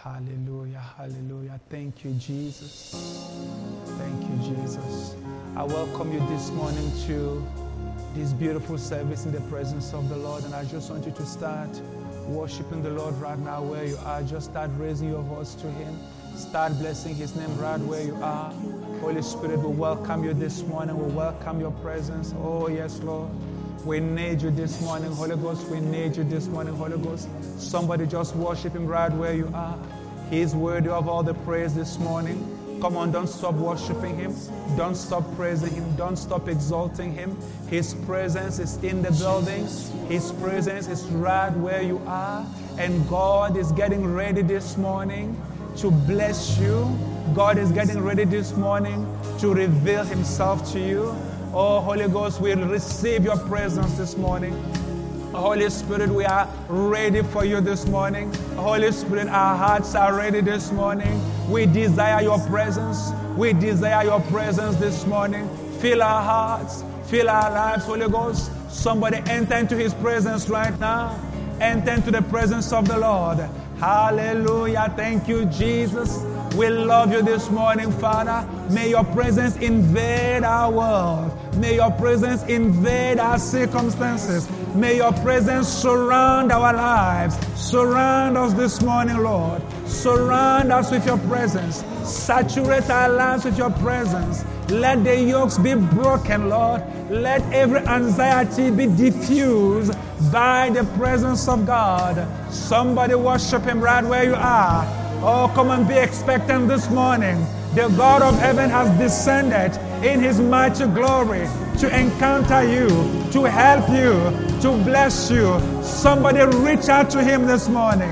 Hallelujah, hallelujah. Thank you, Jesus. Thank you, Jesus. I welcome you this morning to this beautiful service in the presence of the Lord. And I just want you to start worshiping the Lord right now where you are. Just start raising your voice to Him. Start blessing His name right where you are. Holy Spirit, we welcome you this morning. We welcome your presence. Oh, yes, Lord. We need you this morning, Holy Ghost. We need you this morning, Holy Ghost. Somebody just worship Him right where you are. He is worthy of all the praise this morning. Come on, don't stop worshiping Him. Don't stop praising Him. Don't stop exalting Him. His presence is in the building. His presence is right where you are. And God is getting ready this morning to bless you. God is getting ready this morning to reveal Himself to you. Oh, Holy Ghost, we receive your presence this morning. Holy Spirit, we are ready for you this morning. Holy Spirit, our hearts are ready this morning. We desire your presence. We desire your presence this morning. Fill our hearts. Fill our lives, Holy Ghost. Somebody enter into His presence right now. Enter into the presence of the Lord. Hallelujah. Thank you, Jesus. We love you this morning, Father. May your presence invade our world. May your presence invade our circumstances. May your presence surround our lives. Surround us this morning, Lord. Surround us with your presence. Saturate our lives with your presence. Let the yokes be broken, Lord. Let every anxiety be diffused by the presence of God. Somebody worship Him right where you are. Oh, come and be expectant this morning. The God of heaven has descended in His mighty glory to encounter you, to help you, to bless you. Somebody reach out to Him this morning.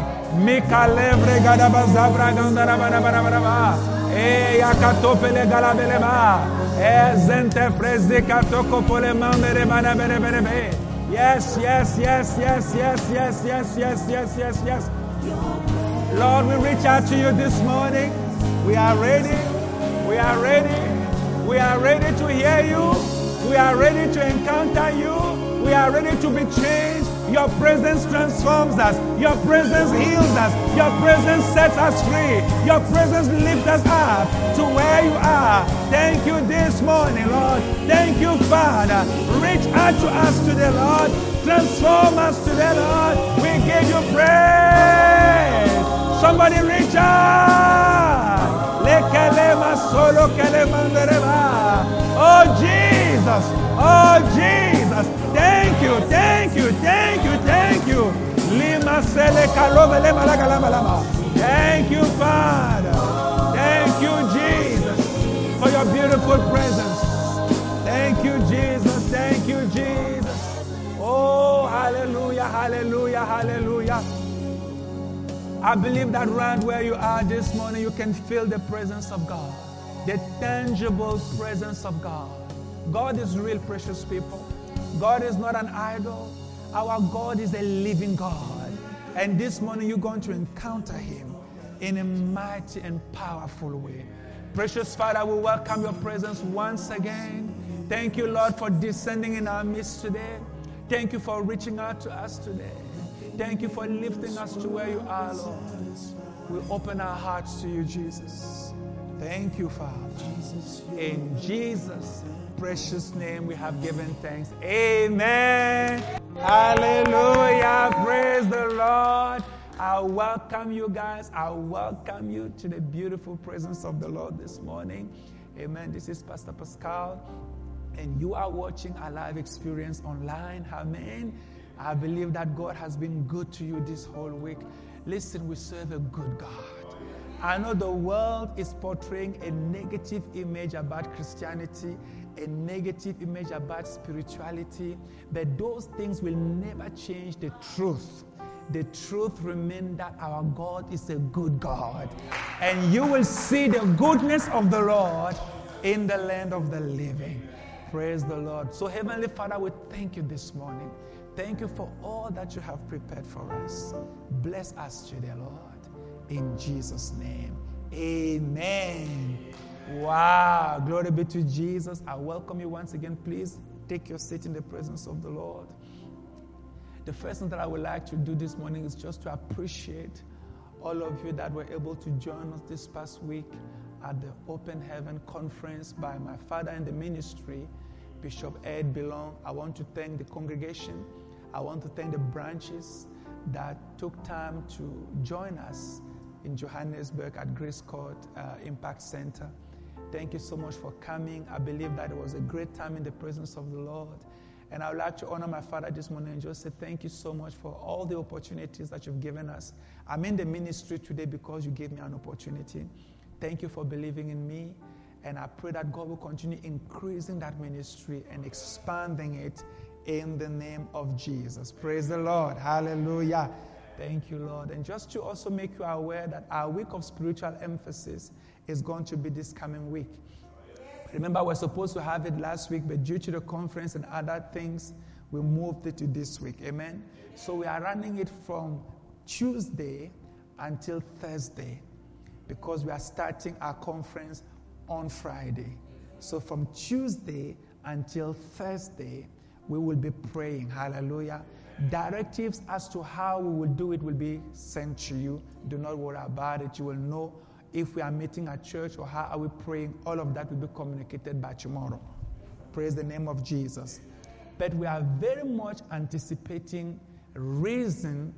Yes, yes, yes, yes, yes, yes, yes, yes, yes, yes, yes. Lord, we reach out to you this morning. We are ready. We are ready. We are ready to hear you. We are ready to encounter you. We are ready to be changed. Your presence transforms us. Your presence heals us. Your presence sets us free. Your presence lifts us up to where you are. Thank you this morning, Lord. Thank you, Father. Reach out to us today, Lord. Transform us today, Lord. We give you praise. Somebody reach out. Oh, Jesus. Oh, Jesus. Thank you, thank you, thank you, thank you. Thank you, Father. Thank you, Jesus, for your beautiful presence. Thank you, Jesus. Thank you, Jesus. Oh, hallelujah, hallelujah, hallelujah. I believe that right where you are this morning, you can feel the presence of God, the tangible presence of God. God is real, precious people. God is not an idol. Our God is a living God. And this morning, you're going to encounter Him in a mighty and powerful way. Precious Father, we welcome your presence once again. Thank you, Lord, for descending in our midst today. Thank you for reaching out to us today. Thank you for lifting us to where you are, Lord. We open our hearts to you, Jesus. Thank you, Father. In Jesus' precious name we have given thanks. Amen. Hallelujah. Praise the Lord. I welcome you guys. I welcome you to the beautiful presence of the Lord this morning. Amen. This is Pastor Pascal, and you are watching a live experience online. Amen. I believe that God has been good to you this whole week. Listen, we serve a good God. I know the world is portraying a negative image about Christianity, a negative image about spirituality, but those things will never change the truth. The truth remains that our God is a good God. And you will see the goodness of the Lord in the land of the living. Praise the Lord. So Heavenly Father, we thank you this morning. Thank you for all that you have prepared for us. Bless us today, Lord. In Jesus' name, amen. Wow, glory be to Jesus. I welcome you once again. Please take your seat in the presence of the Lord. The first thing that I would like to do this morning is just to appreciate all of you that were able to join us this past week at the Open Heaven Conference by my father in the ministry, Bishop Ed Belong. I want to thank the congregation. I want to thank the branches that took time to join us in Johannesburg at Grace Court Impact Center. Thank you so much for coming. I believe that it was a great time in the presence of the Lord. And I would like to honor my father this morning and just say thank you so much for all the opportunities that you've given us. I'm in the ministry today because you gave me an opportunity. Thank you for believing in me. And I pray that God will continue increasing that ministry and expanding it in the name of Jesus. Praise the Lord. Hallelujah. Thank you, Lord. And just to also make you aware that our week of spiritual emphasis is going to be this coming week. Remember, we're supposed to have it last week, but due to the conference and other things, we moved it to this week. Amen? So we are running it from Tuesday until Thursday because we are starting our conference on Friday. So from Tuesday until Thursday, we will be praying. Hallelujah. Directives as to how we will do it will be sent to you. Do not worry about it. You will know if we are meeting at church or how are we praying. All of that will be communicated by tomorrow. Praise the name of Jesus. But we are very much anticipating Reason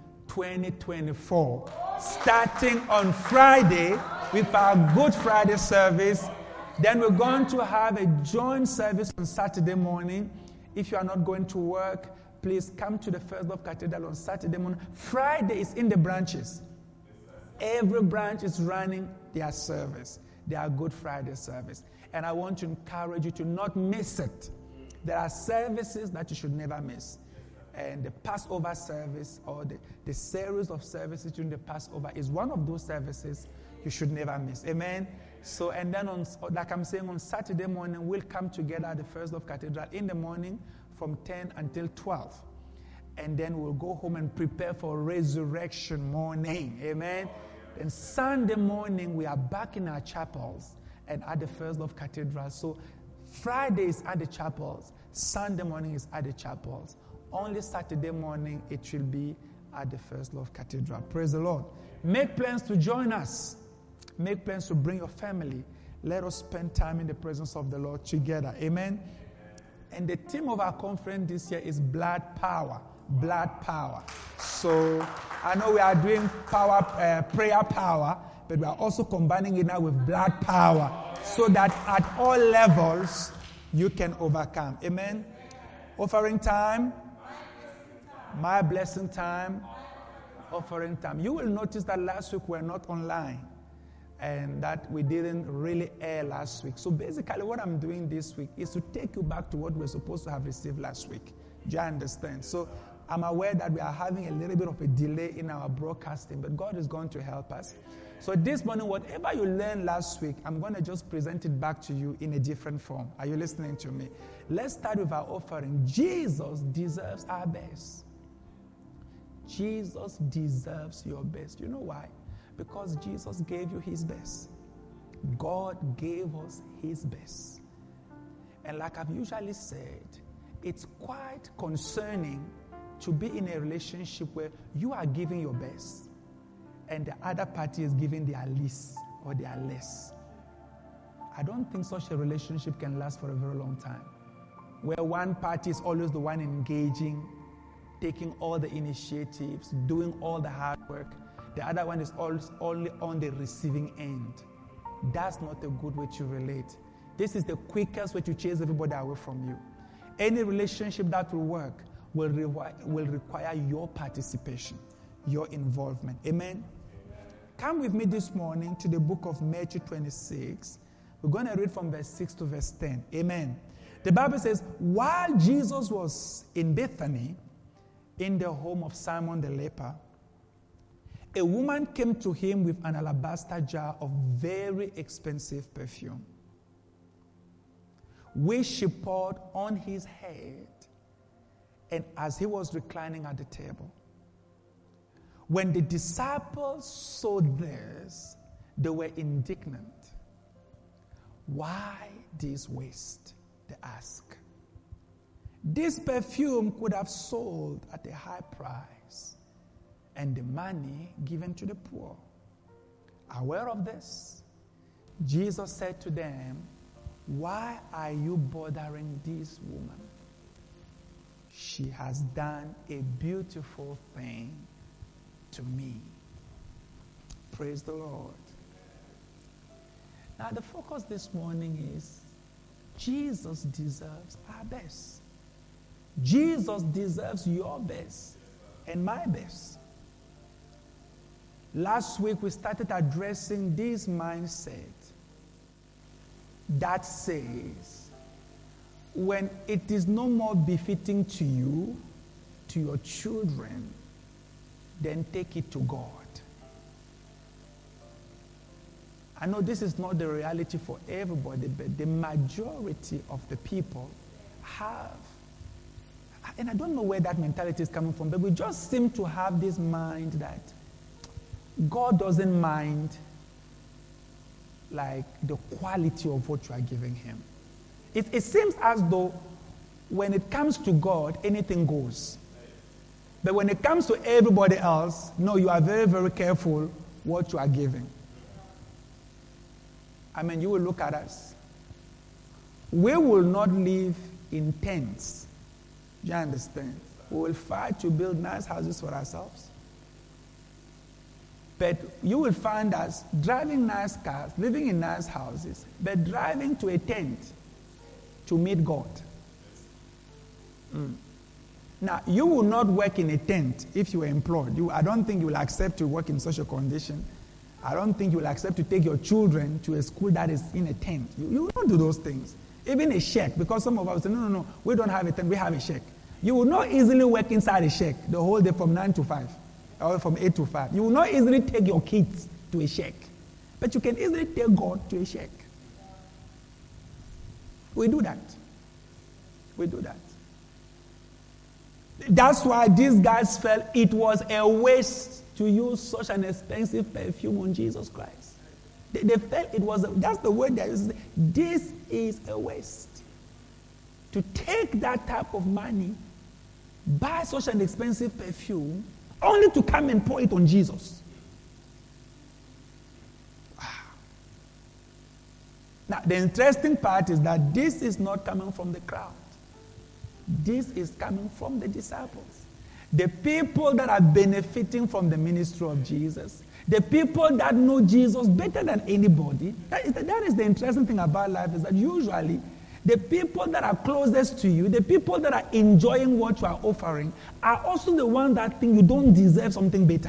2024, starting on Friday with our Good Friday service. Then we're going to have a joint service on Saturday morning. If you are not going to work, please come to the First Love Cathedral on Saturday morning. Friday is in the branches. Every branch is running their service, their Good Friday service. And I want to encourage you to not miss it. There are services that you should never miss. And the Passover service or the series of services during the Passover is one of those services you should never miss. Amen? So, and then like I'm saying, on Saturday morning, we'll come together at the First Love Cathedral in the morning from 10 until 12. And then we'll go home and prepare for resurrection morning. Amen? Then Sunday morning, we are back in our chapels and at the First Love Cathedral. So Friday is at the chapels. Sunday morning is at the chapels. Only Saturday morning, it will be at the First Love Cathedral. Praise the Lord. Make plans to join us. Make plans to bring your family. Let us spend time in the presence of the Lord together. Amen. And the theme of our conference this year is blood power. Blood power. So I know we are doing prayer power, but we are also combining it now with blood power so that at all levels you can overcome. Amen. Offering time. My blessing time. Offering time. You will notice that last week we're not online and that we didn't really air last week. So basically what I'm doing this week is to take you back to what we're supposed to have received last week. Do you understand? So I'm aware that we are having a little bit of a delay in our broadcasting, but God is going to help us. So this morning, whatever you learned last week, I'm going to just present it back to you in a different form. Are you listening to me? Let's start with our offering. Jesus deserves our best. Jesus deserves your best. You know why? Because Jesus gave you his best. God gave us his best. And like I've usually said, it's quite concerning to be in a relationship where you are giving your best and the other party is giving their least or their less. I don't think such a relationship can last for a very long time, where one party is always the one engaging, taking all the initiatives, doing all the hard work. The other one is only on the receiving end. That's not a good way to relate. This is the quickest way to chase everybody away from you. Any relationship that will work will require your participation, your involvement. Amen? Come with me this morning to the book of Matthew 26. We're going to read from verse 6 to verse 10. Amen. The Bible says, while Jesus was in Bethany, in the home of Simon the leper, a woman came to him with an alabaster jar of very expensive perfume, which she poured on his head, and as he was reclining at the table. When the disciples saw this, they were indignant. Why this waste? They asked. This perfume could have sold at a high price and the money given to the poor. Aware of this, Jesus said to them, "Why are you bothering this woman? She has done a beautiful thing to me." Praise the Lord. Now, the focus this morning is Jesus deserves our best. Jesus deserves your best and my best. Last week, we started addressing this mindset that says, when it is no more befitting to you, to your children, then take it to God. I know this is not the reality for everybody, but the majority of the people have, and I don't know where that mentality is coming from, but we just seem to have this mind that God doesn't mind like the quality of what you are giving him. It seems as though when it comes to God, anything goes. But when it comes to everybody else, no, you are very, very careful what you are giving. I mean, you will look at us. We will not live in tents. Do you understand? We will fight to build nice houses for ourselves. But you will find us driving nice cars, living in nice houses, but driving to a tent to meet God. Now, you will not work in a tent if you are employed. I don't think you will accept to work in such a condition. I don't think you will accept to take your children to a school that is in a tent. You will not do those things. Even a shack, because some of us say, no, we don't have a tent, we have a shack. You will not easily work inside a shack the whole day from 9 to 5, or from 8 to 5. You will not easily take your kids to a shack. But you can easily take God to a shack. We do that. We do that. That's why these guys felt it was a waste to use such an expensive perfume on Jesus Christ. They felt it was, that's the word they used. This is a waste. To take that type of money, buy such an expensive perfume, only to come and pour it on Jesus. Wow. Now, the interesting part is that this is not coming from the crowd. This is coming from the disciples. The people that are benefiting from the ministry of Jesus, the people that know Jesus better than anybody. That is the interesting thing about life, is that usually the people that are closest to you, the people that are enjoying what you are offering, are also the ones that think you don't deserve something better.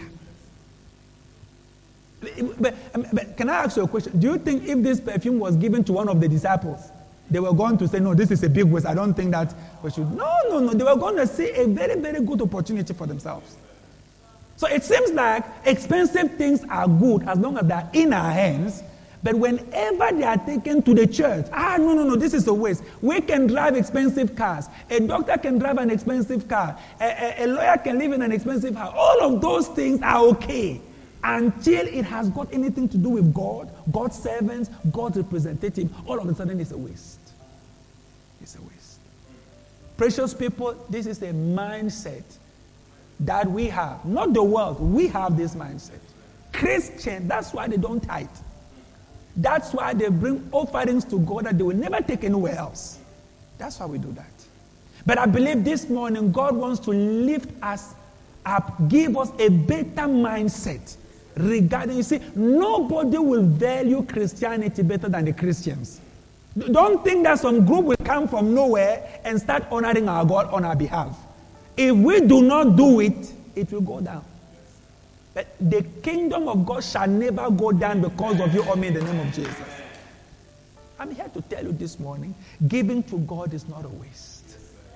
But can I ask you a question? Do you think if this perfume was given to one of the disciples, they were going to say, no, this is a big waste, I don't think that we should. No. They were going to see a very, very good opportunity for themselves. So it seems like expensive things are good as long as they are in our hands. But whenever they are taken to the church, no, this is a waste. We can drive expensive cars. A doctor can drive an expensive car. A lawyer can live in an expensive house. All of those things are okay until it has got anything to do with God, God's servants, God's representative. All of a sudden, it's a waste. It's a waste. Precious people, this is a mindset that we have. Not the world. We have this mindset. Christians, that's why they don't tithe. That's why they bring offerings to God that they will never take anywhere else. That's why we do that. But I believe this morning God wants to lift us up, give us a better mindset regarding, you see, nobody will value Christianity better than the Christians. Don't think that some group will come from nowhere and start honoring our God on our behalf. If we do not do it, it will go down. But the kingdom of God shall never go down because of you or me in the name of Jesus. I'm here to tell you this morning, giving to God is not a waste.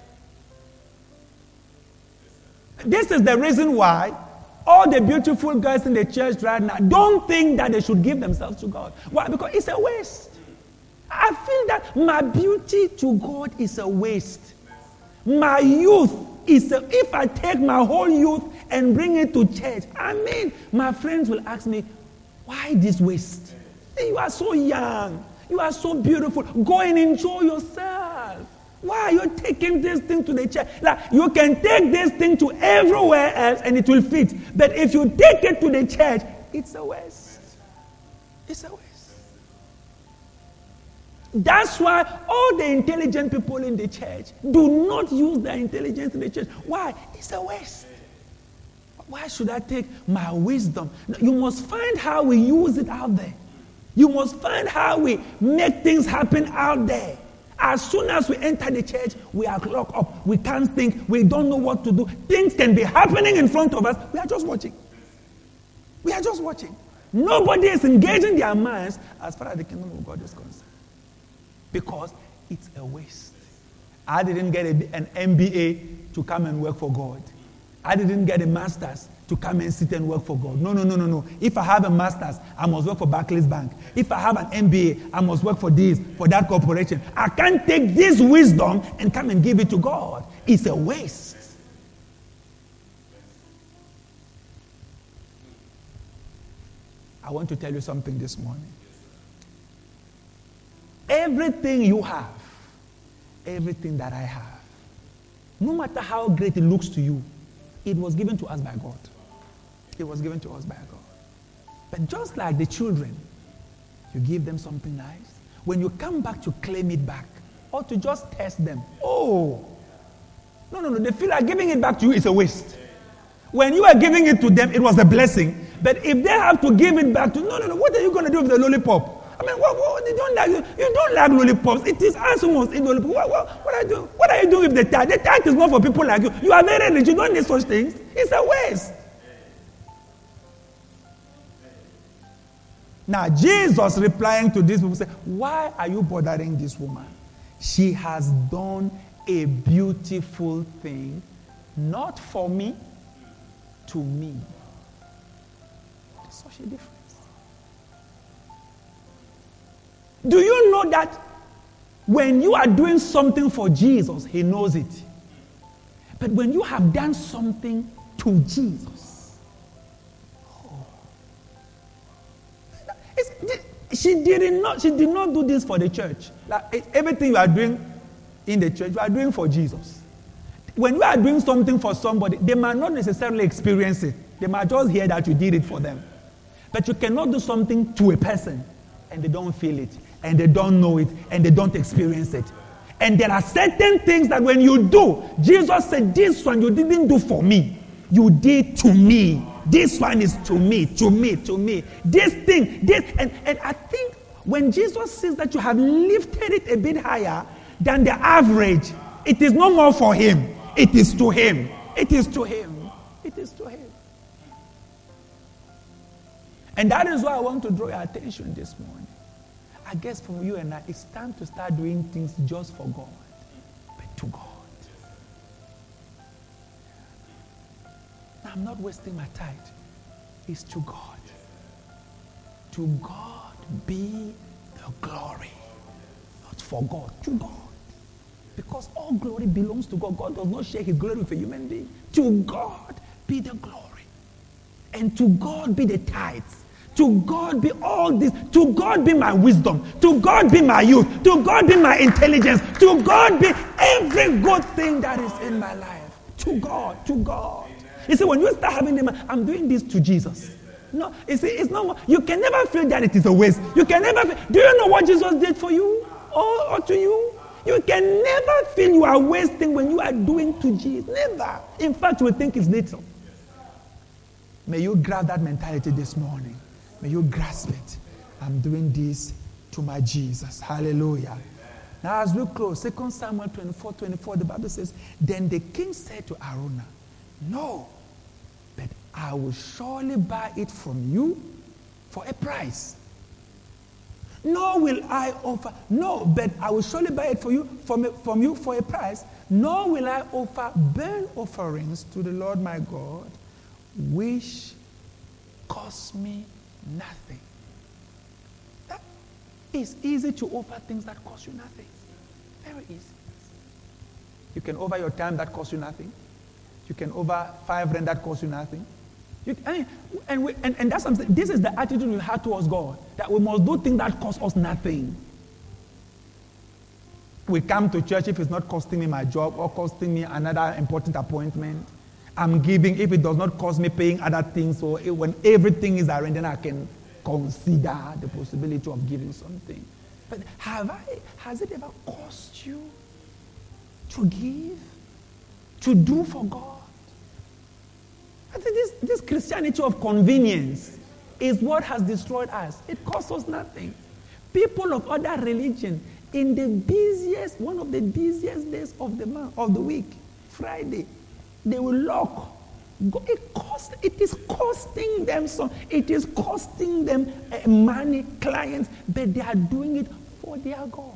This is the reason why all the beautiful girls in the church right now don't think that they should give themselves to God. Why? Because it's a waste. I feel that my beauty to God is a waste. My youth is if I take my whole youth and bring it to church, my friends will ask me, why this waste? You are so young. You are so beautiful. Go and enjoy yourself. Why are you taking this thing to the church? Like, you can take this thing to everywhere else and it will fit. But if you take it to the church, it's a waste. It's a waste. That's why all the intelligent people in the church do not use their intelligence in the church. Why? It's a waste. Why should I take my wisdom? You must find how we use it out there. You must find how we make things happen out there. As soon as we enter the church, we are locked up. We can't think. We don't know what to do. Things can be happening in front of us. We are just watching. We are just watching. Nobody is engaging their minds as far as the kingdom of God is concerned. Because it's a waste. I didn't get an MBA to come and work for God. I didn't get a master's to come and sit and work for God. No. If I have a master's, I must work for Barclays Bank. If I have an MBA, I must work for this, for that corporation. I can't take this wisdom and come and give it to God. It's a waste. I want to tell you something this morning. Everything you have, everything that I have, no matter how great it looks to you, it was given to us by God. It was given to us by God. But just like the children, you give them something nice. When you come back to claim it back, or to just test them, no, they feel like giving it back to you is a waste. When you are giving it to them, it was a blessing. But if they have to give it back to, what are you going to do with the lollipop? I mean, you don't like lollipops. It is us who must eat lollipops. What are you doing with the tithe? The tithe is not for people like you. You are very rich. You don't need such things. It's a waste. Now, Jesus replying to these people said, why are you bothering this woman? She has done a beautiful thing, not for me, to me. There's such a difference. Do you know that when you are doing something for Jesus, he knows it. But when you have done something to Jesus, she did not do this for the church. Like, everything you are doing in the church, you are doing for Jesus. When you are doing something for somebody, they might not necessarily experience it. They might just hear that you did it for them. But you cannot do something to a person and they don't feel it, and they don't know it, and they don't experience it. And there are certain things that when you do, Jesus said, this one you didn't do for me. You did to me. This one is to me. This thing, and I think when Jesus says that you have lifted it a bit higher than the average, it is no more for him. It is to him. It is to him. It is to him. And that is why I want to draw your attention this morning. I guess from you and I, it's time to start doing things just for God, but to God. Now, I'm not wasting my time. It's to God. To God be the glory. Not for God, to God. Because all glory belongs to God. God does not share his glory with a human being. To God be the glory. And to God be the tithes. To God be all this. To God be my wisdom. To God be my youth. To God be my intelligence. To God be every good thing that is in my life. To God. To God. You see, when you start having them, I'm doing this to Jesus. No, you see, it's not. You can never feel that it is a waste. You can never feel. Do you know what Jesus did for you or to you? You can never feel you are wasting when you are doing to Jesus. Never. In fact, you will think it's little. May you grab that mentality this morning. May you grasp it. I'm doing this to my Jesus. Hallelujah. Now as we close, 2 Samuel 24, the Bible says, then the king said to Araunah, no, but I will surely buy it from you for a price. Nor will I offer, no, but I will surely buy it for you from you for a price. Nor will I offer burnt offerings to the Lord my God, which cost me nothing. It's easy to offer things that cost you nothing. Very easy. You can offer your time that costs you nothing. You can offer 5 rand that costs you nothing. And that's something. This is the attitude we have towards God, that we must do things that cost us nothing. We come to church if it's not costing me my job or costing me another important appointment. I'm giving if it does not cost me paying other things, or when everything is arranged, then I can consider the possibility of giving something. But has it ever cost you to give, to do for God? I think this Christianity of convenience is what has destroyed us. It costs us nothing. People of other religion, in the busiest, one of the busiest days of the month, of the week, Friday, they will lock. It is costing them some. It is costing them money, clients, but they are doing it for their God.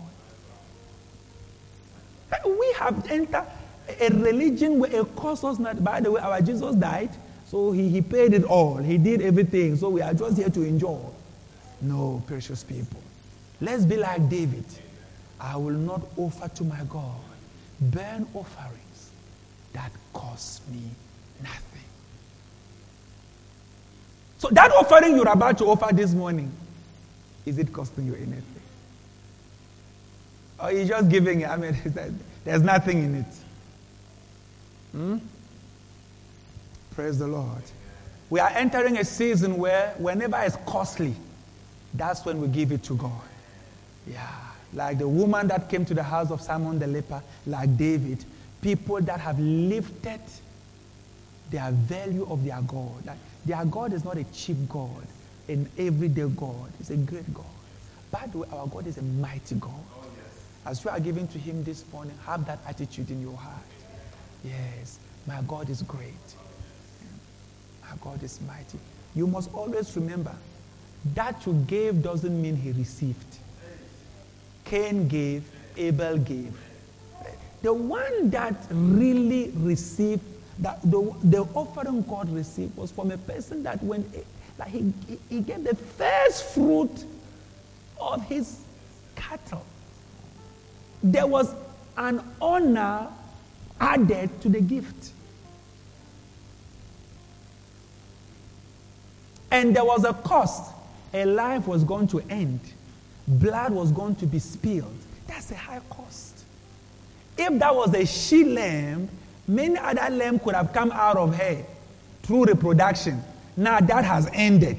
We have entered a religion where it costs us not. By the way, our Jesus died, so he paid it all. He did everything, so we are just here to enjoy. No, precious people. Let's be like David. I will not offer to my God burnt offerings that cost me nothing. So that offering you're about to offer this morning, is it costing you anything? Or you're just giving it? I mean, there's nothing in it. Praise the Lord. We are entering a season where whenever it's costly, that's when we give it to God. Yeah. Like the woman that came to the house of Simon the leper, like David, people that have lifted their value of their God. Like their God is not a cheap God, an everyday God. It's a great God. By the way, our God is a mighty God. Oh, yes. As you are giving to him this morning, have that attitude in your heart. Yes, my God is great. My God is mighty. You must always remember that you gave doesn't mean he received. Cain gave, Abel gave. The one that really received, that the offering God received was from a person that when he gave the first fruit of his cattle. There was an honor added to the gift. And there was a cost. A life was going to end. Blood was going to be spilled. That's a high cost. If that was a she lamb, many other lambs could have come out of her through reproduction. Now that has ended.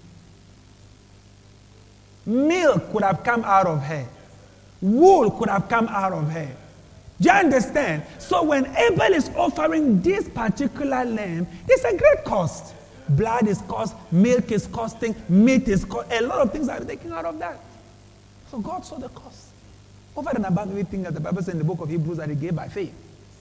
Milk could have come out of her. Wool could have come out of her. Do you understand? So when Abel is offering this particular lamb, there's a great cost. Blood is cost, milk is costing, meat is cost. A lot of things are taken out of that. So God saw the cost. Over and above everything that the Bible says in the book of Hebrews that he gave by faith.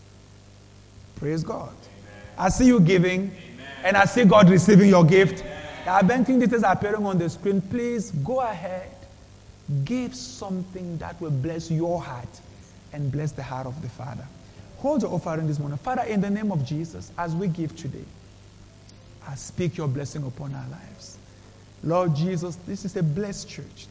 Praise God. Amen. I see you giving, amen, and I see God receiving your gift. The banking details are appearing on the screen. Please go ahead. Give something that will bless your heart and bless the heart of the Father. Hold your offering this morning. Father, in the name of Jesus, as we give today, I speak your blessing upon our lives. Lord Jesus, this is a blessed church.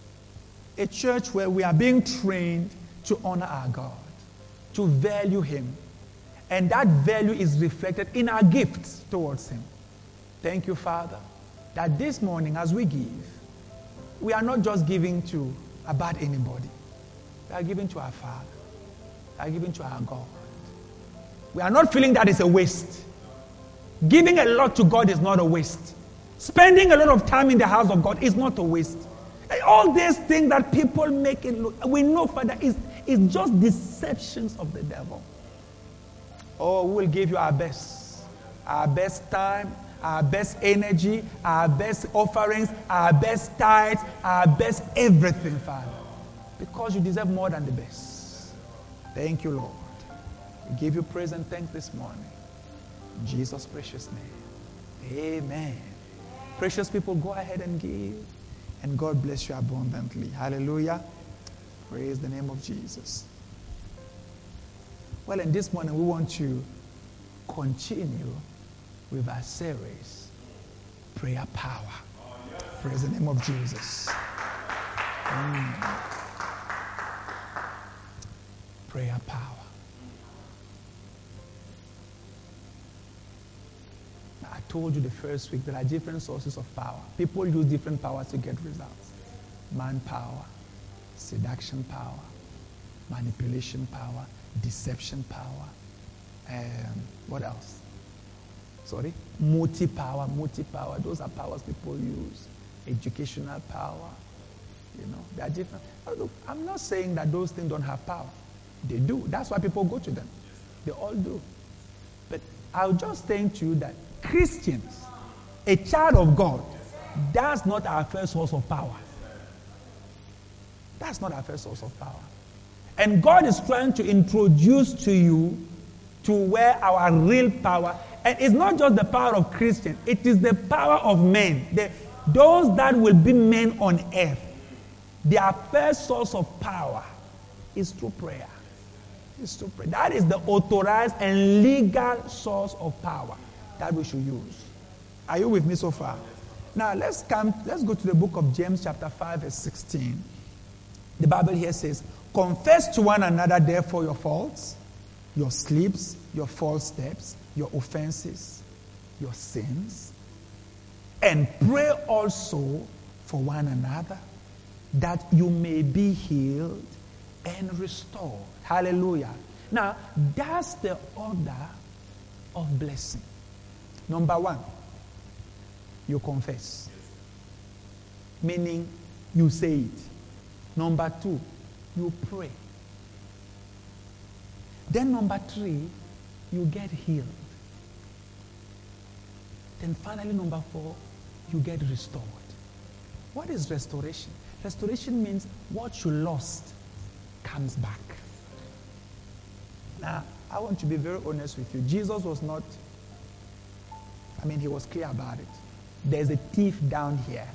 A church where we are being trained to honor our God, to value him. And that value is reflected in our gifts towards him. Thank you, Father, that this morning as we give, we are not just giving to about anybody. We are giving to our Father. We are giving to our God. We are not feeling that it's a waste. Giving a lot to God is not a waste. Spending a lot of time in the house of God is not a waste. And all these things that people make it look, we know, Father, is just deceptions of the devil. Oh, we will give you our best time, our best energy, our best offerings, our best tithes, our best everything, Father. Because you deserve more than the best. Thank you, Lord. We give you praise and thanks this morning. In Jesus' precious name. Amen. Precious people, go ahead and give. And God bless you abundantly. Hallelujah. Praise the name of Jesus. Well, in this morning, we want to continue with our series, Prayer Power. Praise the name of Jesus. Prayer power. I told you the first week there are different sources of power. People use different powers to get results. Manpower, seduction power, manipulation power, deception power, what else? Sorry? Multi-power. Those are powers people use. educational power. They are different. Look, I'm not saying that those things don't have power. They do. That's why people go to them. They all do. But I'll just saying to you that Christians, a child of God, that's not our first source of power. That's not our first source of power. And God is trying to introduce to you to where our real power, and it's not just the power of Christians, it is the power of men. Those that will be men on earth, their first source of power is through prayer. It's through prayer. That is the authorized and legal source of power that we should use. Are you with me so far? Now let's go to the book of James chapter 5 verse 16. The Bible here says, confess to one another therefore your faults, your slips, your false steps, your offenses, your sins, and pray also for one another that you may be healed and restored. Hallelujah. Now, that's the order of blessing. Number one, you confess. Meaning, you say it. Number two, you pray. Then number three, you get healed. Then finally, number four, you get restored. What is restoration? Restoration means what you lost comes back. Now, I want to be very honest with you. Jesus was not, he was clear about it. There's a thief down here.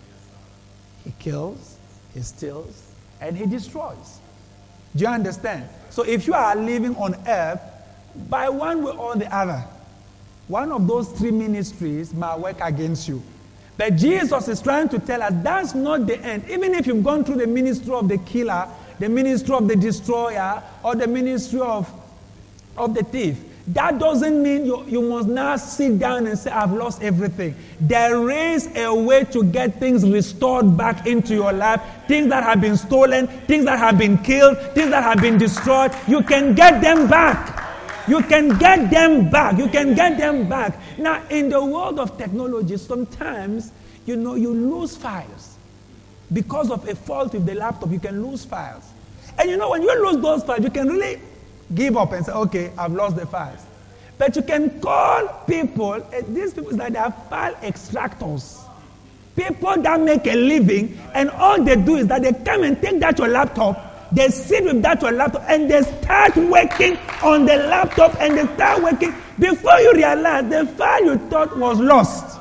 He kills, he steals, and he destroys. Do you understand? So if you are living on earth, by one way or the other, one of those three ministries might work against you. But Jesus is trying to tell us that's not the end. Even if you've gone through the ministry of the killer, the ministry of the destroyer, or the ministry of the thief, that doesn't mean you must now sit down and say, I've lost everything. There is a way to get things restored back into your life. Things that have been stolen, things that have been killed, things that have been destroyed. You can get them back. You can get them back. You can get them back. Now, in the world of technology, sometimes, you lose files. Because of a fault with the laptop, you can lose files. And when you lose those files, you can really give up and say, okay, I've lost the files. But you can call people, these people that are file extractors. People that make a living, and all they do is that they come and take that your laptop, they sit with that your laptop, and they start working on the laptop, and they start working. Before you realize, the file you thought was lost,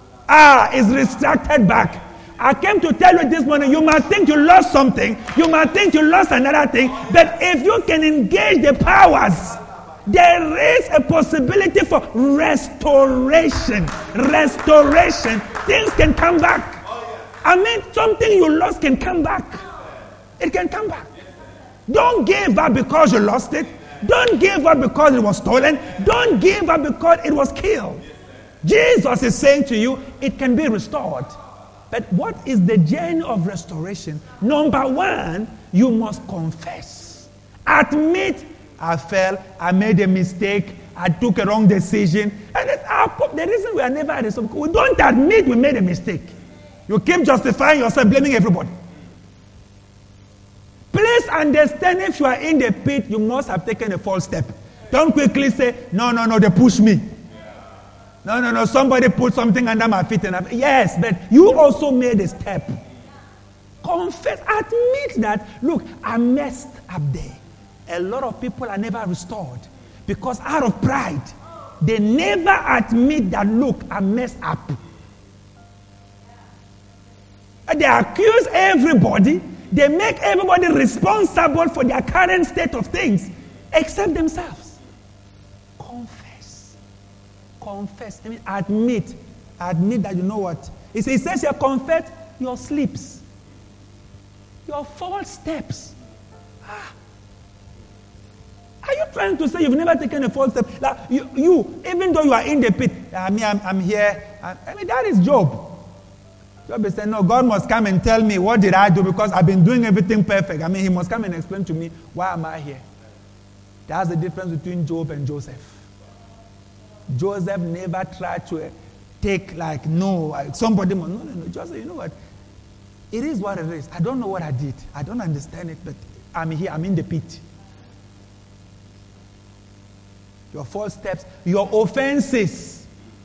is extracted back. I came to tell you this morning, you might think you lost something, you might think you lost another thing, but if you can engage the powers, there is a possibility for restoration. Restoration. Things can come back. Something you lost can come back. It can come back. Don't give up because you lost it. Don't give up because it was stolen. Don't give up because it was killed. Jesus is saying to you, it can be restored. But what is the journey of restoration? Number one, you must confess. Admit, I fell, I made a mistake, I took a wrong decision. And the reason we are never at this, we don't admit we made a mistake. You keep justifying yourself, blaming everybody. Please understand, if you are in the pit, you must have taken a false step. Don't quickly say, no, they pushed me. No, somebody put something under my feet. Yes, but you also made a step. Confess, admit that, look, I messed up there. A lot of people are never restored because out of pride, they never admit that, look, I messed up. They accuse everybody. They make everybody responsible for their current state of things, except themselves. Confess. Admit that you know what. It says here, confess your slips, your false steps. Are you trying to say you've never taken a false step? Like you, even though you are in the pit, I'm here. That is Job. Job is saying, no, God must come and tell me what did I do because I've been doing everything perfect. He must come and explain to me why am I here. That's the difference between Job and Joseph. Joseph never tried to take somebody. No. Joseph, you know what? It is what it is. I don't know what I did. I don't understand it, but I'm here. I'm in the pit. Your false steps, your offenses.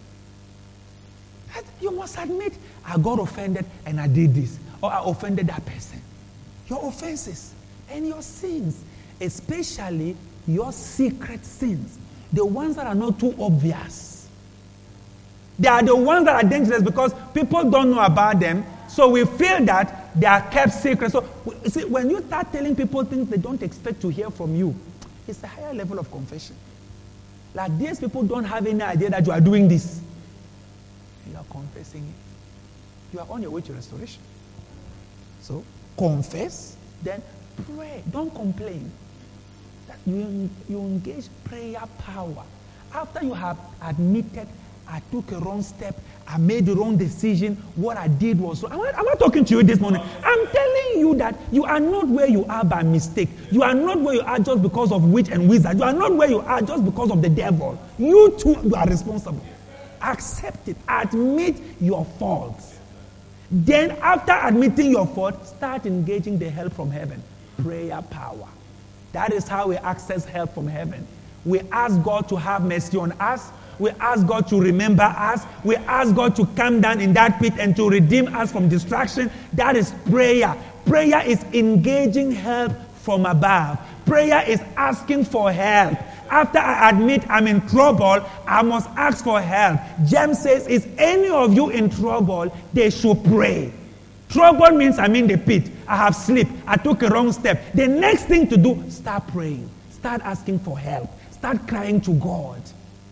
You must admit, I got offended and I did this. Or I offended that person. Your offenses and your sins, especially your secret sins, the ones that are not too obvious. They are the ones that are dangerous because people don't know about them, so we feel that they are kept secret. So see, when you start telling people things they don't expect to hear from you, it's a higher level of confession. Like these people don't have any idea that you are doing this. You are confessing it. You are on your way to restoration. So confess, then pray. Don't complain. You engage prayer power. After you have admitted, I took a wrong step, I made the wrong decision, what I did was wrong. Am I talking to you this morning? I'm telling you that you are not where you are by mistake. You are not where you are just because of witch and wizard. You are not where you are just because of the devil. You too, you are responsible. Accept it. Admit your faults. Then after admitting your fault, start engaging the help from heaven. Prayer power. That is how we access help from heaven. We ask God to have mercy on us. We ask God to remember us. We ask God to come down in that pit and to redeem us from distraction. That is prayer. Prayer is engaging help from above. Prayer is asking for help. After I admit I'm in trouble, I must ask for help. James says, is any of you in trouble? They should pray. Trouble means I'm in the pit. I have slipped. I took a wrong step. The next thing to do, start praying. Start asking for help. Start crying to God.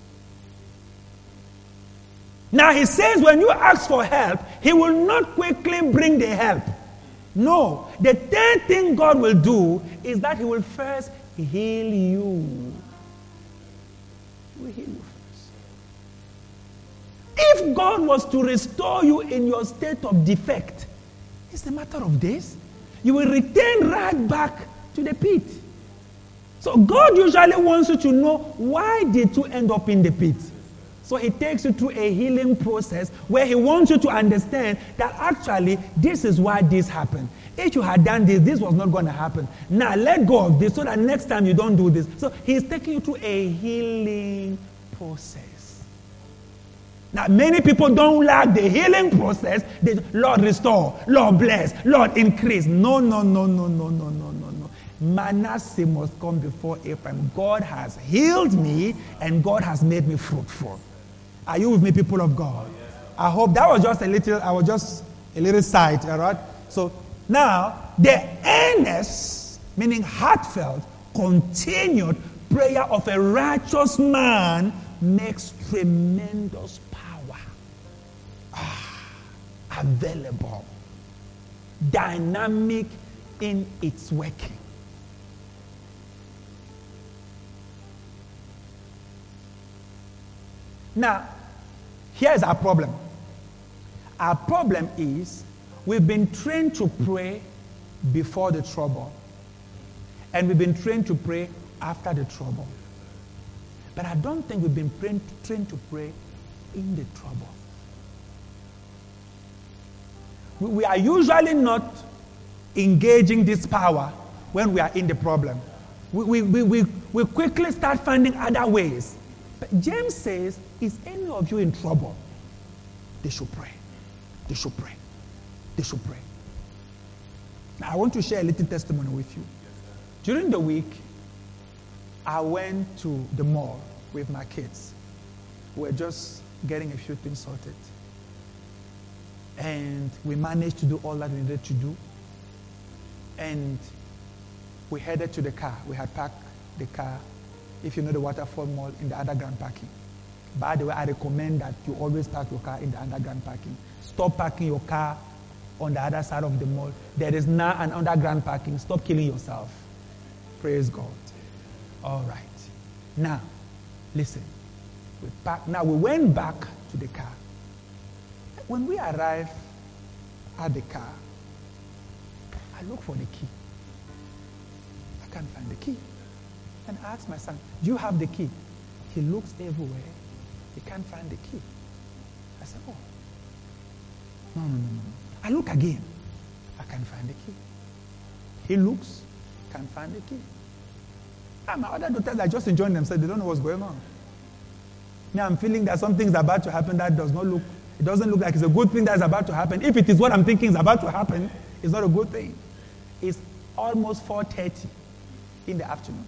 Now he says when you ask for help, he will not quickly bring the help. No. The third thing God will do is that he will first heal you. He will heal you first. If God was to restore you in your state of defect, it's a matter of days. You will return right back to the pit. So God usually wants you to know, why did you end up in the pit? So he takes you through a healing process where he wants you to understand that actually this is why this happened. If you had done this, this was not going to happen. Now let go of this so that next time you don't do this. So he's taking you through a healing process. Now many people don't like the healing process. They, Lord restore, Lord bless, Lord increase. No. Manasseh must come before Ephraim. God has healed me and God has made me fruitful. Are you with me, people of God? I hope that was just a little side, all right? So now, the earnest, meaning heartfelt, continued prayer of a righteous man makes tremendous power. Available. Dynamic in its working. Now, here's our problem. Our problem is we've been trained to pray before the trouble. And we've been trained to pray after the trouble. But I don't think we've been trained to pray in the trouble. We are usually not engaging this power when we are in the problem. We quickly start finding other ways. But James says, is any of you in trouble? They should pray. They should pray. They should pray. Now, I want to share a little testimony with you. During the week, I went to the mall with my kids. We were just getting a few things sorted. And we managed to do all that we needed to do. And we headed to the car. We had parked the car, if you know the Waterfall Mall, in the underground parking. By the way, I recommend that you always park your car in the underground parking. Stop parking your car on the other side of the mall. There is now an underground parking. Stop killing yourself. Praise God. All right. Now, listen. Now we went back to the car. When we arrived at the car, I look for the key. I can't find the key. And I asked my son, do you have the key? He looks everywhere. He can't find the key. I said, oh. No. I look again. I can't find the key. He looks, can't find the key. And my other daughters are just enjoying themselves. They don't know what's going on. Me, I'm feeling that something's about to happen that doesn't look like it's a good thing that's about to happen. If it is what I'm thinking is about to happen, it's not a good thing. It's almost 4:30 in the afternoon.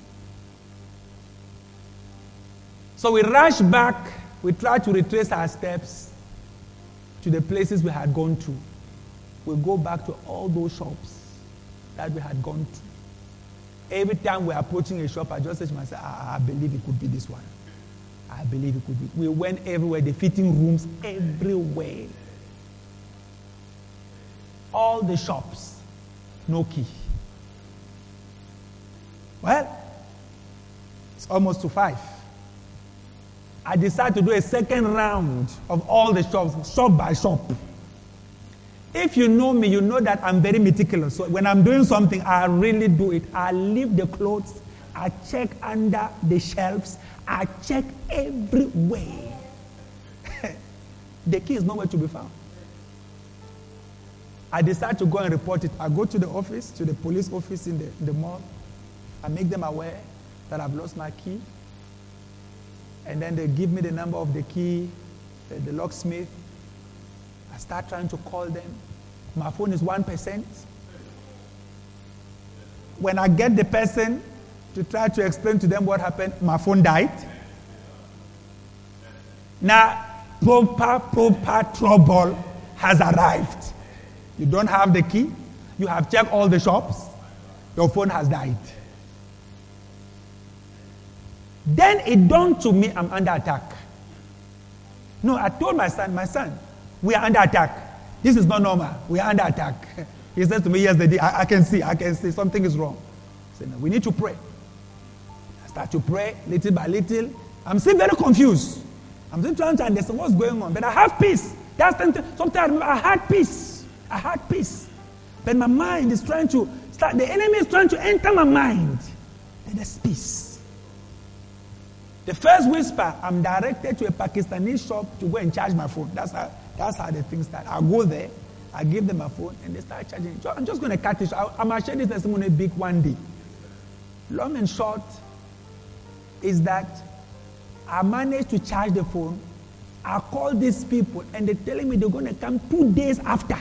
So we rush back. We try to retrace our steps to the places we had gone to. We go back to all those shops that we had gone to. Every time we're approaching a shop, I just say to myself, I believe it could be this one. I believe it could be. We went everywhere, the fitting rooms, everywhere. All the shops, no key. Well, it's almost to 5. I decided to do a second round of all the shops, shop by shop. If you know me, you know that I'm very meticulous. So when I'm doing something, I really do it. I leave the clothes. I check under the shelves. I check everywhere. The key is nowhere to be found. I decide to go and report it. I go to the office, to the police office in the mall. I make them aware that I've lost my key. And then they give me the number of the key, the locksmith. I start trying to call them. My phone is 1%. When I get the person to try to explain to them what happened, my phone died. Now, proper trouble has arrived. You don't have the key. You have checked all the shops. Your phone has died. Then it dawned to me I'm under attack. No, I told my son, we are under attack. This is not normal. We are under attack. He says to me, yes, Daddy, I can see something is wrong. I said, no, we need to pray. I start to pray little by little. I'm still very confused. I'm still trying to understand what's going on. But I have peace. That's something I remember. I had peace. But my mind is trying to start. The enemy is trying to enter my mind. Then there's peace. The first whisper, I'm directed to a Pakistani shop to go and charge my phone. That's how the thing starts. I go there, I give them my phone, and they start charging it. So I'm just going to cut it. I'm going to share this testimony big one day. Long and short is that I managed to charge the phone. I call these people, and they're telling me they're going to come 2 days after.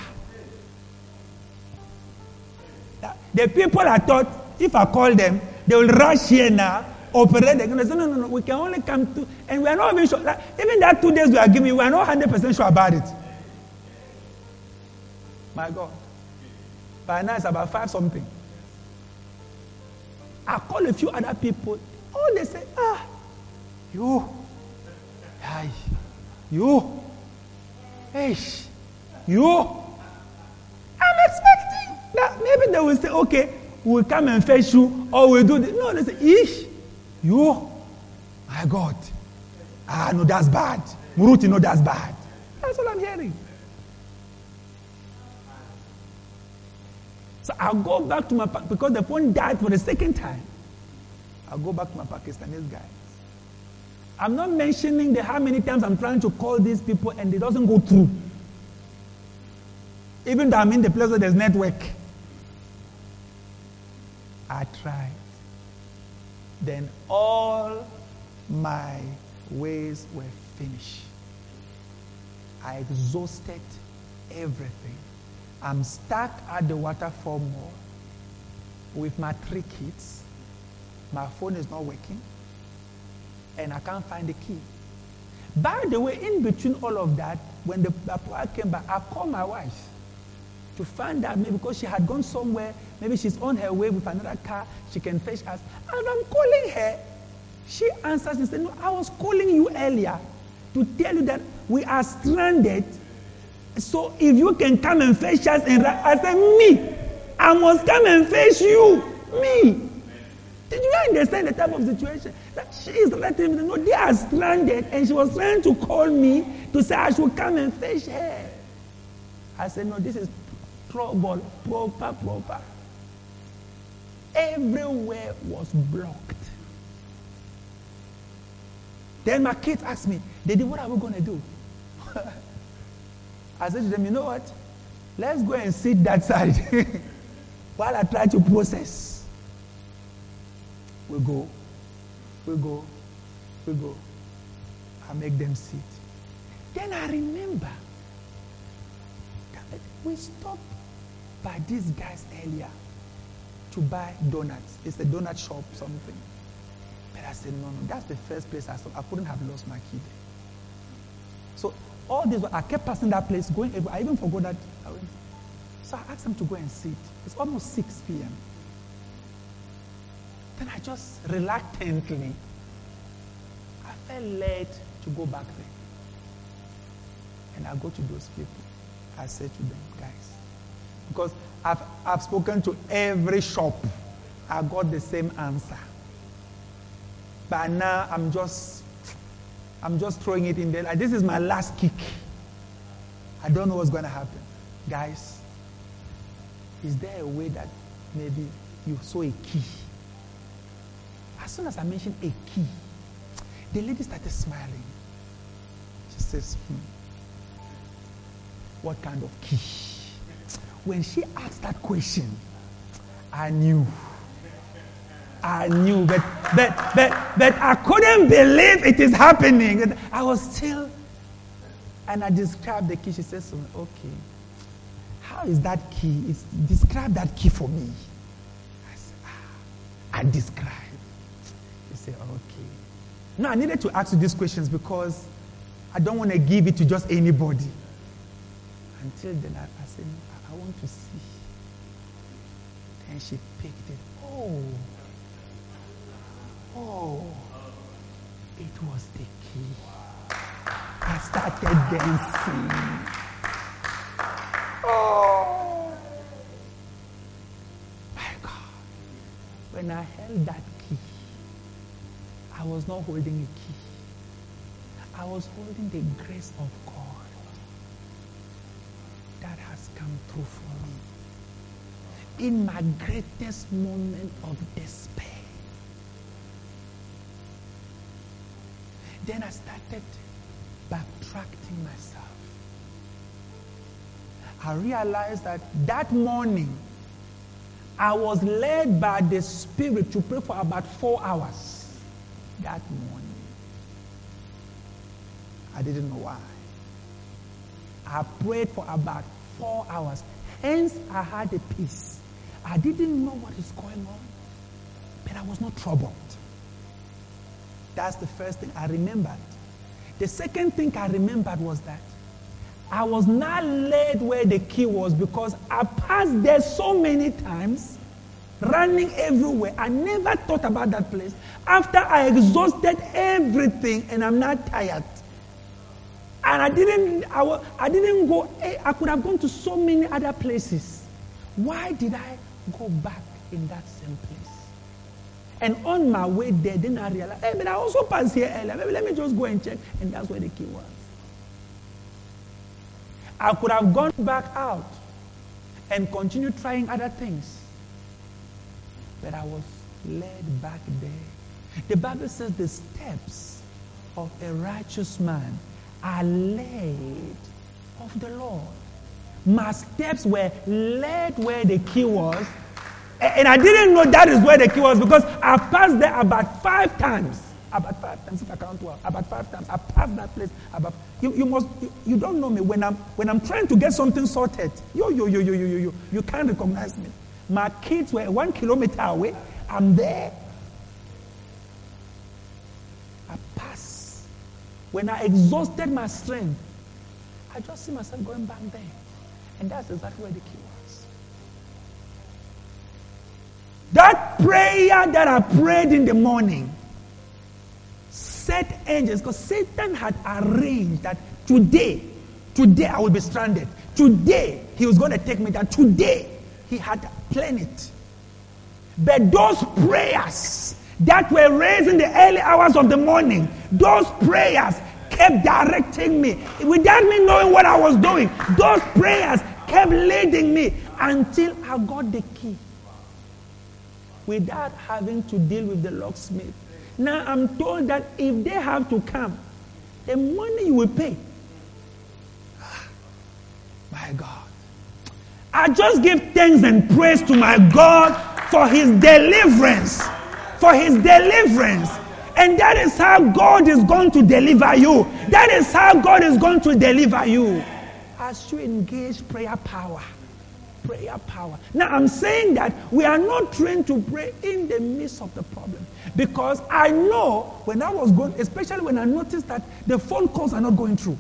The people I thought, if I call them, they will rush here now. Operate, they're going to say, no, we can only come to, and we are not even sure. Like, even that 2 days we are giving, we are not 100% sure about it. My God. By now it's about 5 something. I call a few other people. All they say, you, I'm expecting that maybe they will say, okay, we'll come and fetch you, or we'll do this. No, they say, my God. No, that's bad. Muruti, no, that's bad. That's what I'm hearing. So I'll go back to because the phone died for the second time. I'll go back to my Pakistani guys. I'm not mentioning how many times I'm trying to call these people and it doesn't go through. Even though I'm in the place where there's network. I tried. Then all my ways were finished. I exhausted everything. I'm stuck at the waterfall mall with my 3 kids. My phone is not working. And I can't find the key. By the way, in between all of that, when the boy came back, I called my wife to find out, maybe because she had gone somewhere, maybe she's on her way with another car, she can fetch us. And I'm calling her. She answers and says, no, I was calling you earlier to tell you that we are stranded. So if you can come and fetch us, and I said, me, I must come and fetch you. Me. Did you understand the type of situation? That she is letting me know they are stranded, and she was trying to call me to say I should come and fetch her. I said, no, this is trouble, proper. Everywhere was blocked. Then my kids asked me, Daddy, what are we going to do? I said to them, you know what? let's go and sit that side while I try to process. We go. I make them sit. Then I remember that we stopped by these guys earlier to buy donuts. It's a donut shop, something. But I said, no, that's the first place I stopped. I couldn't have lost my key there. So all this, I kept passing that place, going everywhere. I even forgot that. So I asked them to go and sit. It's almost 6 p.m. Then I just reluctantly, I felt led to go back there. And I go to those people. I said to them, guys, because I've spoken to every shop. I got the same answer. But now I'm just throwing it in there. Like, this is my last kick. I don't know what's going to happen. Guys, is there a way that maybe you saw a key? As soon as I mentioned a key, the lady started smiling. She says, what kind of key? When she asked that question, I knew, but I couldn't believe it is happening. I was still, and I described the key. She says, okay, how is that key? Describe that key for me. I said, I described. She said, okay. No, I needed to ask you these questions because I don't want to give it to just anybody. Until then, I said, I want to see. Then she picked it. Oh, it was the key. I started dancing. Oh, my God. When I held that key, I was not holding a key. I was holding the grace of God that has come through for me in my greatest moment of despair. Then I started backtracking myself. I realized that morning I was led by the Spirit to pray for about 4 hours that morning. I didn't know why. I prayed for about 4 hours. Hence, I had a peace. I didn't know what is going on, but I was not troubled. That's the first thing I remembered. The second thing I remembered was that I was not led where the key was because I passed there so many times, running everywhere. I never thought about that place. After I exhausted everything and I'm not tired. And I didn't go, I could have gone to so many other places. Why did I go back in that same place? And on my way there, then I realized, but I also passed here earlier. Maybe let me just go and check. And that's where the key was. I could have gone back out and continued trying other things. But I was led back there. The Bible says the steps of a righteous man are led of the Lord. My steps were led where the key was. And I didn't know that is where the key was because I passed there about 5 times. About 5 times, if I count well. About 5 times. I passed that place. You don't know me. When I'm trying to get something sorted, you can't recognize me. My kids were 1 kilometer away. I'm there. I pass. When I exhausted my strength, I just see myself going back there. And that's exactly where the key was. That prayer that I prayed in the morning set angels, because Satan had arranged that today I will be stranded. Today he was going to take me down. Today he had planned it. But those prayers that were raised in the early hours of the morning, those prayers kept directing me without me knowing what I was doing. Those prayers kept leading me until I got the key without having to deal with the locksmith. Now I'm told that if they have to come, the money you will pay. My God. I just give thanks and praise to my God for his deliverance. For his deliverance. And that is how God is going to deliver you. That is how God is going to deliver you. As you engage prayer power. Prayer power. Now I'm saying that we are not trained to pray in the midst of the problem. Because I know when I was going, especially when I noticed that the phone calls are not going through.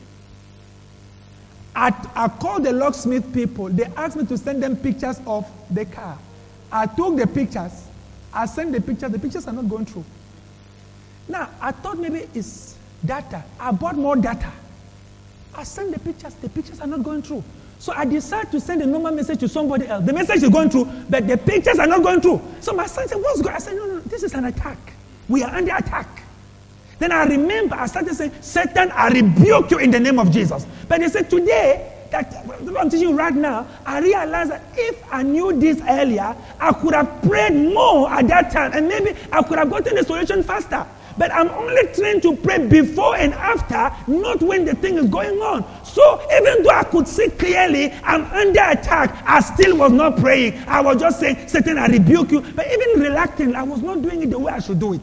I called the locksmith people. They asked me to send them pictures of the car. I took the pictures. I sent the pictures. The pictures are not going through. Now, I thought maybe it's data. I bought more data. I sent the pictures. The pictures are not going through. So I decided to send a normal message to somebody else. The message is going through, but the pictures are not going through. So my son said, what's going on? I said, no, this is an attack. We are under attack. Then I remember, I started saying, Satan, I rebuke you in the name of Jesus. But he said, today, that I'm teaching you right now, I realized that if I knew this earlier, I could have prayed more at that time, and maybe I could have gotten the solution faster. But I'm only trained to pray before and after, not when the thing is going on. So even though I could see clearly I'm under attack, I still was not praying. I was just saying, Satan, I rebuke you. But even reluctant, I was not doing it the way I should do it.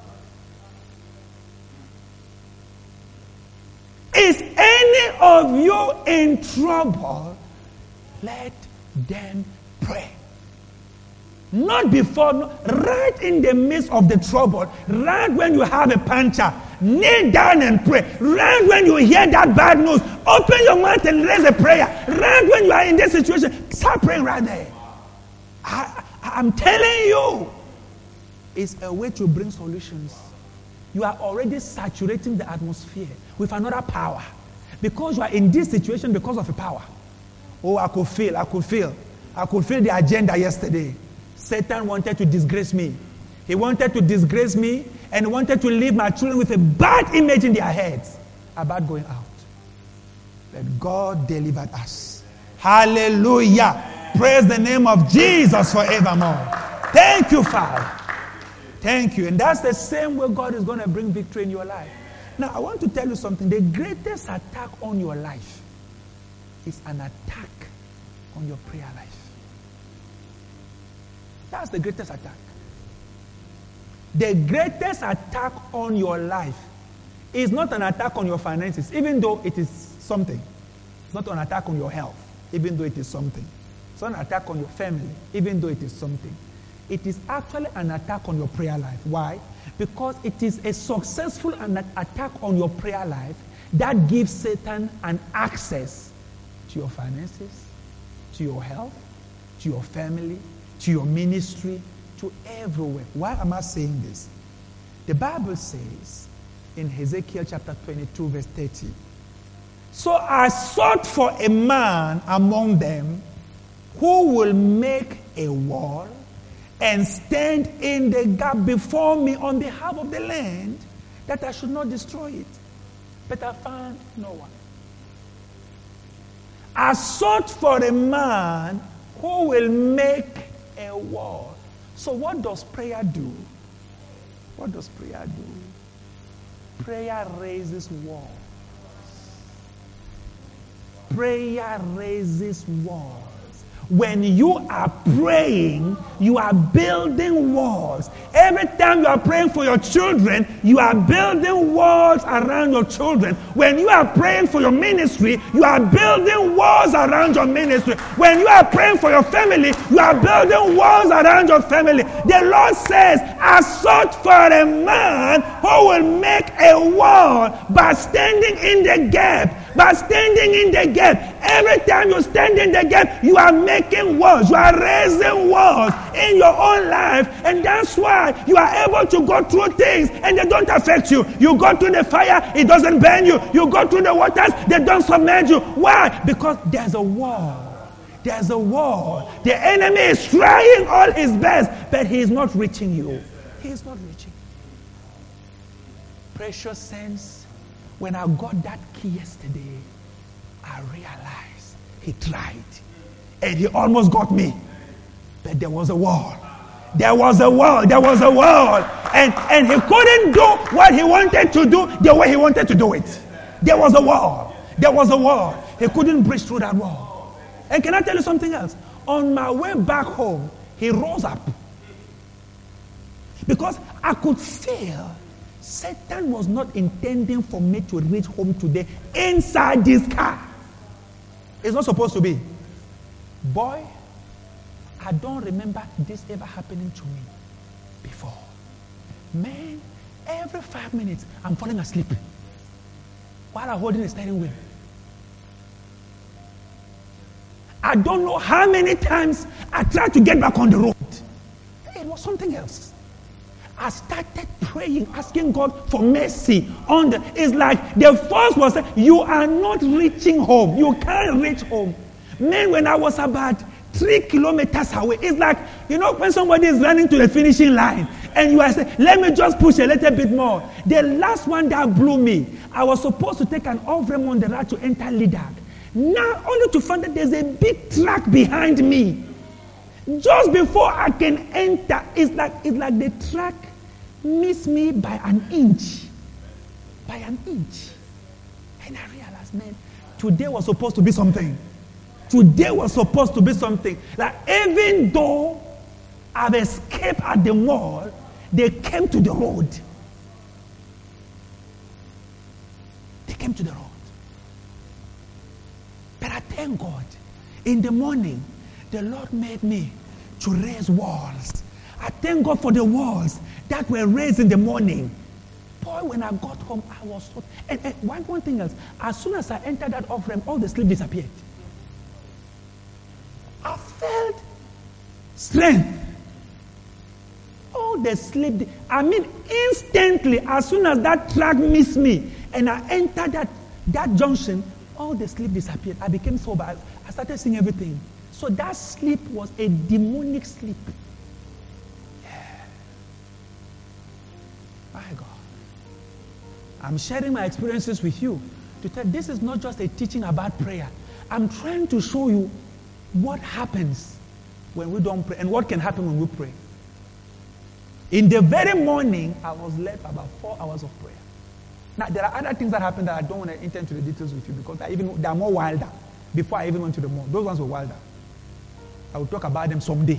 Is any of you in trouble? Let them pray. Not before, right in the midst of the trouble, right when you have a puncture, kneel down and pray. Right when you hear that bad news, open your mouth and raise a prayer. Right when you are in this situation, start praying right there. I'm telling you, it's a way to bring solutions. You are already saturating the atmosphere with another power. Because you are in this situation because of a power. Oh, I could feel the agenda yesterday. Satan wanted to disgrace me. He wanted to disgrace me and wanted to leave my children with a bad image in their heads about going out. But God delivered us. Hallelujah. Praise the name of Jesus forevermore. Thank you, Father. Thank you. And that's the same way God is going to bring victory in your life. Now, I want to tell you something. The greatest attack on your life is an attack on your prayer life. That's the greatest attack. The greatest attack on your life is not an attack on your finances, even though it is something. It's not an attack on your health, even though it is something. It's not an attack on your family, even though it is something. It is actually an attack on your prayer life. Why? Because it is a successful attack on your prayer life that gives Satan an access to your finances, to your health, to your family, to your ministry, to everywhere. Why am I saying this? The Bible says in Ezekiel chapter 22 verse 30, so I sought for a man among them who will make a wall and stand in the gap before me on behalf of the land, that I should not destroy it. But I found no one. I sought for a man who will make a wall. So what does prayer do? What does prayer do? Prayer raises walls. Prayer raises walls. When you are praying, you are building walls. Every time you are praying for your children, you are building walls around your children. When you are praying for your ministry, you are building walls around your ministry. When you are praying for your family, you are building walls around your family. The Lord says, I sought for a man who will make a wall by standing in the gap. By standing in the gap. Every time you stand in the gap, you are making walls. You are raising walls in your own life. And that's why you are able to go through things and they don't affect you. You go through the fire, it doesn't burn you. You go through the waters, they don't submerge you. Why? Because there's a wall. There's a wall. The enemy is trying all his best, but he is not reaching you. He is not reaching you. Precious saints, when I got that key yesterday, I realized he tried. And he almost got me. But there was a wall. There was a wall. There was a wall. And he couldn't do what he wanted to do the way he wanted to do it. There was a wall. There was a wall. He couldn't breach through that wall. And can I tell you something else? On my way back home, he rose up. Because I could feel Satan was not intending for me to reach home today inside this car. It's not supposed to be. Boy, I don't remember this ever happening to me before. Man, every 5 minutes, I'm falling asleep while I'm holding the steering wheel. I don't know how many times I tried to get back on the road. It was something else. I started praying, asking God for mercy. It's like the first was, you are not reaching home. You can't reach home. Man, when I was about 3 kilometers away, it's like, when somebody is running to the finishing line and you are saying, let me just push a little bit more. The last one that blew me, I was supposed to take an off-ramp on the road to enter Lidag. Now, only to find that there's a big truck behind me. Just before I can enter, it's like the truck missed me by an inch. By an inch. And I realized, man, today was supposed to be something. Today was supposed to be something. Like, even though I've escaped at the mall, they came to the road. They came to the road. But I thank God, in the morning, the Lord made me to raise walls. I thank God for the walls that were raised in the morning. Boy, when I got home, I was so... And one thing else, as soon as I entered that off-ramp, all the sleep disappeared. I felt strength. All the sleep... instantly, as soon as that truck missed me, and I entered that junction, all the sleep disappeared. I became sober. I started seeing everything. So that sleep was a demonic sleep. Yeah. My God. I'm sharing my experiences with you to tell this is not just a teaching about prayer. I'm trying to show you what happens when we don't pray and what can happen when we pray. In the very morning, I was led for about 4 hours of prayer. Now, there are other things that happened that I don't want to enter into the details with you because they are more wilder. Before I even went to the mall, those ones were wilder. I will talk about them someday.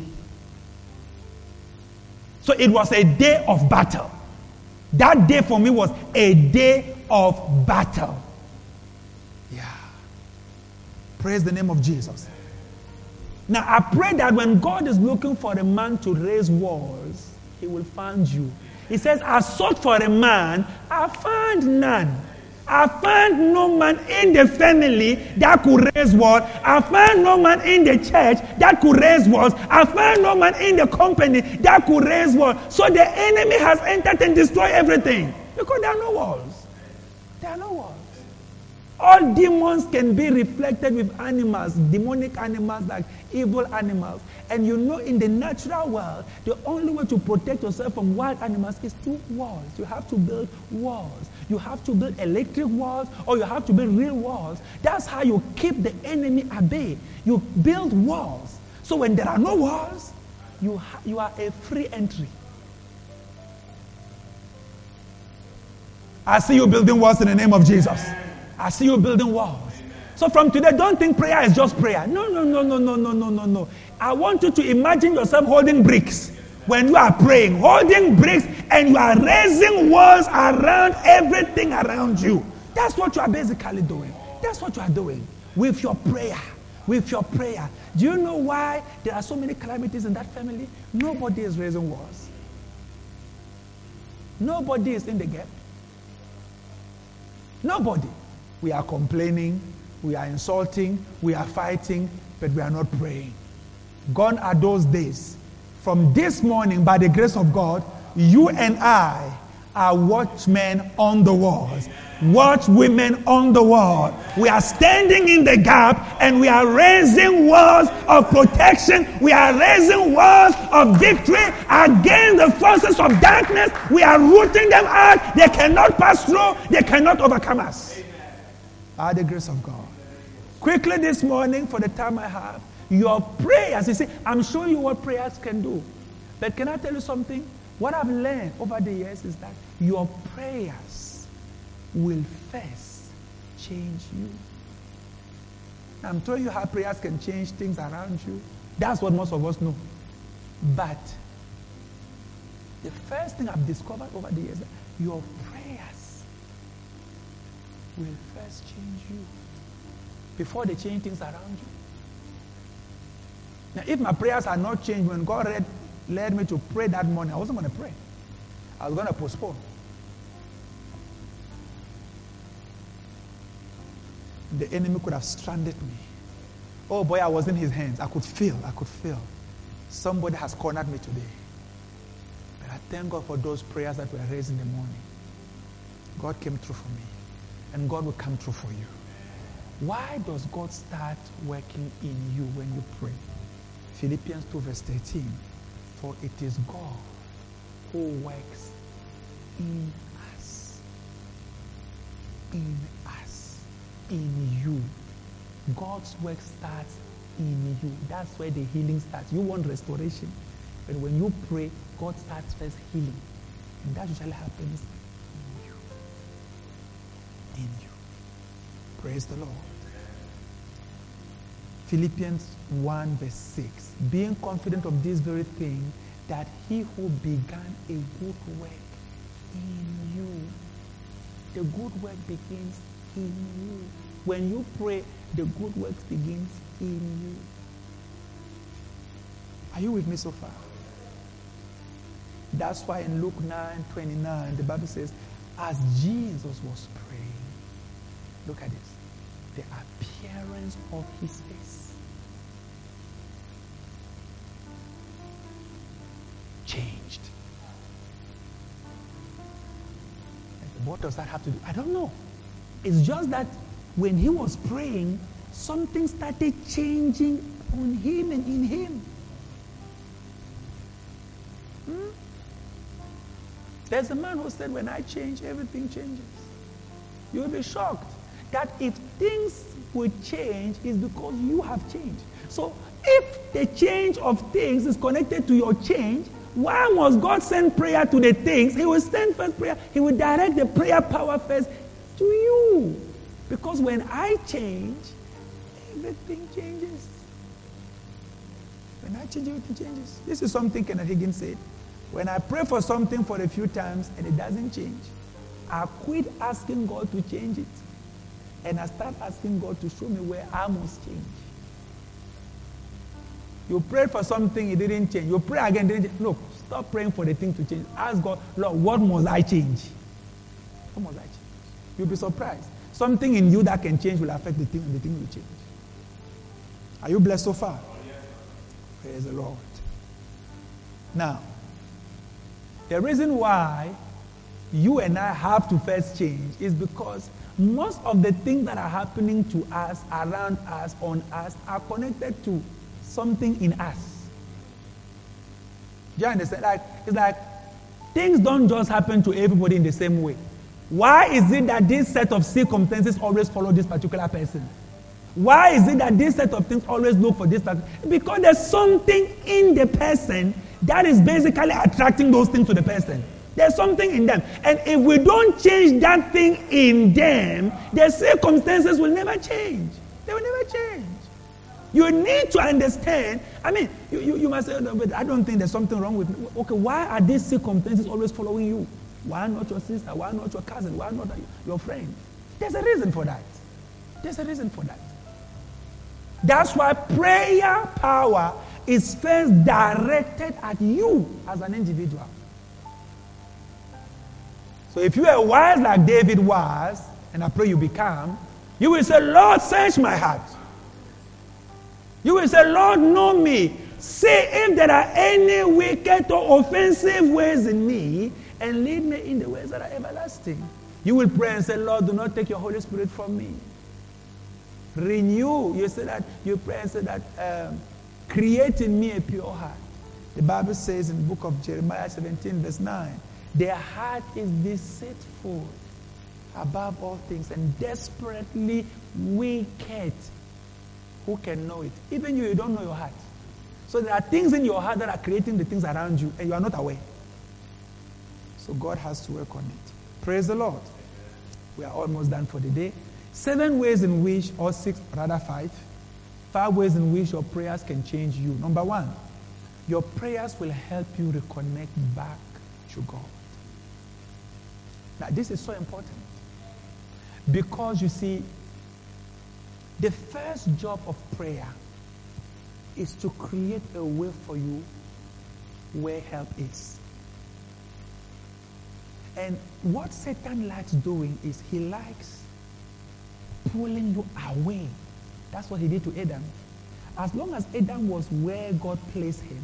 So it was a day of battle. That day for me was a day of battle. Yeah. Praise the name of Jesus. Now, I pray that when God is looking for a man to raise walls, he will find you. He says, I sought for a man, I found none. I found no man in the family that could raise walls. I found no man in the church that could raise walls. I found no man in the company that could raise walls. So the enemy has entered and destroyed everything. Because there are no walls. There are no walls. All demons can be reflected with animals, demonic animals like evil animals. And in the natural world, the only way to protect yourself from wild animals is through walls. You have to build walls. You have to build electric walls or you have to build real walls. That's how you keep the enemy at bay. You build walls. So when there are no walls, you are a free entry. I see you building walls in the name of Jesus. I see you building walls. So from today, don't think prayer is just prayer. No. I want you to imagine yourself holding bricks when you are praying. Holding bricks and you are raising walls around everything around you. That's what you are basically doing. That's what you are doing with your prayer. With your prayer. Do you know why there are so many calamities in that family? Nobody is raising walls. Nobody is in the gap. Nobody. We are complaining, we are insulting, we are fighting, but we are not praying. Gone are those days. From this morning, by the grace of God, you and I are watchmen on the walls. Watchwomen on the wall. We are standing in the gap and we are raising walls of protection. We are raising walls of victory against the forces of darkness. We are rooting them out. They cannot pass through. They cannot overcome us. By the grace of God. Quickly this morning, for the time I have, your prayers, you see, I'm showing you what prayers can do. But can I tell you something? What I've learned over the years is that your prayers will first change you. I'm telling you how prayers can change things around you. That's what most of us know. But the first thing I've discovered over the years, that your prayers will first change you before they change things around you. Now, if my prayers are not changed, when God led me to pray that morning, I wasn't going to pray. I was going to postpone. The enemy could have stranded me. Oh boy, I was in his hands. I could feel. Somebody has cornered me today. But I thank God for those prayers that were raised in the morning. God came through for me. And God will come through for you. Why does God start working in you when you pray? Philippians 2 verse 13. For it is God who works in us. In us. In you. God's work starts in you. That's where the healing starts. You want restoration. But when you pray, God starts first healing. And that usually happens in you. In you. Praise the Lord. Philippians 1 verse 6. Being confident of this very thing, that he who began a good work in you. The good work begins in you. When you pray, the good work begins in you. Are you with me so far? That's why in Luke 9:29, the Bible says, as Jesus was praying, look at this, the appearance of his face changed. What does that have to do? I don't know. It's just that when he was praying, something started changing on him and in him. There's a man who said, when I change, everything changes. You'll be shocked that if things will change, it's because you have changed. So if the change of things is connected to your change, why must God send prayer to the things? He will send first prayer. He will direct the prayer power first to you. Because when I change, everything changes. When I change, everything changes. This is something Kenneth Hagin said. When I pray for something for a few times and it doesn't change, I quit asking God to change it. And I start asking God to show me where I must change. You prayed for something, it didn't change. You pray again, it didn't change. Look, stop praying for the thing to change. Ask God, Lord, what must I change? What must I change? You'll be surprised. Something in you that can change will affect the thing, and the thing will change. Are you blessed so far? Praise the Lord. Now, the reason why you and I have to first change is because most of the things that are happening to us, around us, on us, are connected to something in us. Do you understand? It's like things don't just happen to everybody in the same way. Why is it that this set of circumstances always follow this particular person? Why is it that this set of things always look for this person? Because there's something in the person that is basically attracting those things to the person. There's something in them. And if we don't change that thing in them, the circumstances will never change. They will never change. You need to understand. I mean, you must say, no, but I don't think there's something wrong with me. Okay, why are these circumstances always following you? Why not your sister? Why not your cousin? Why not your friend? There's a reason for that. There's a reason for that. That's why prayer power is first directed at you as an individual. So if you are wise like David was, and I pray you become, you will say, Lord, search my heart. You will say, Lord, know me. Say if there are any wicked or offensive ways in me, and lead me in the ways that are everlasting. You will pray and say, Lord, do not take your Holy Spirit from me. Renew. You say that, you pray and say that, create in me a pure heart. The Bible says in the book of Jeremiah 17 verse 9, their heart is deceitful above all things and desperately wicked. Who can know it? Even you don't know your heart. So there are things in your heart that are creating the things around you and you are not aware. So God has to work on it. Praise the Lord. We are almost done for the day. 7 ways in which, or 6, rather 5. 5 ways in which your prayers can change you. Number 1, your prayers will help you reconnect back to God. Now, this is so important because you see, the first job of prayer is to create a way for you where help is. And what Satan likes doing is he likes pulling you away. That's what he did to Adam. As long as Adam was where God placed him,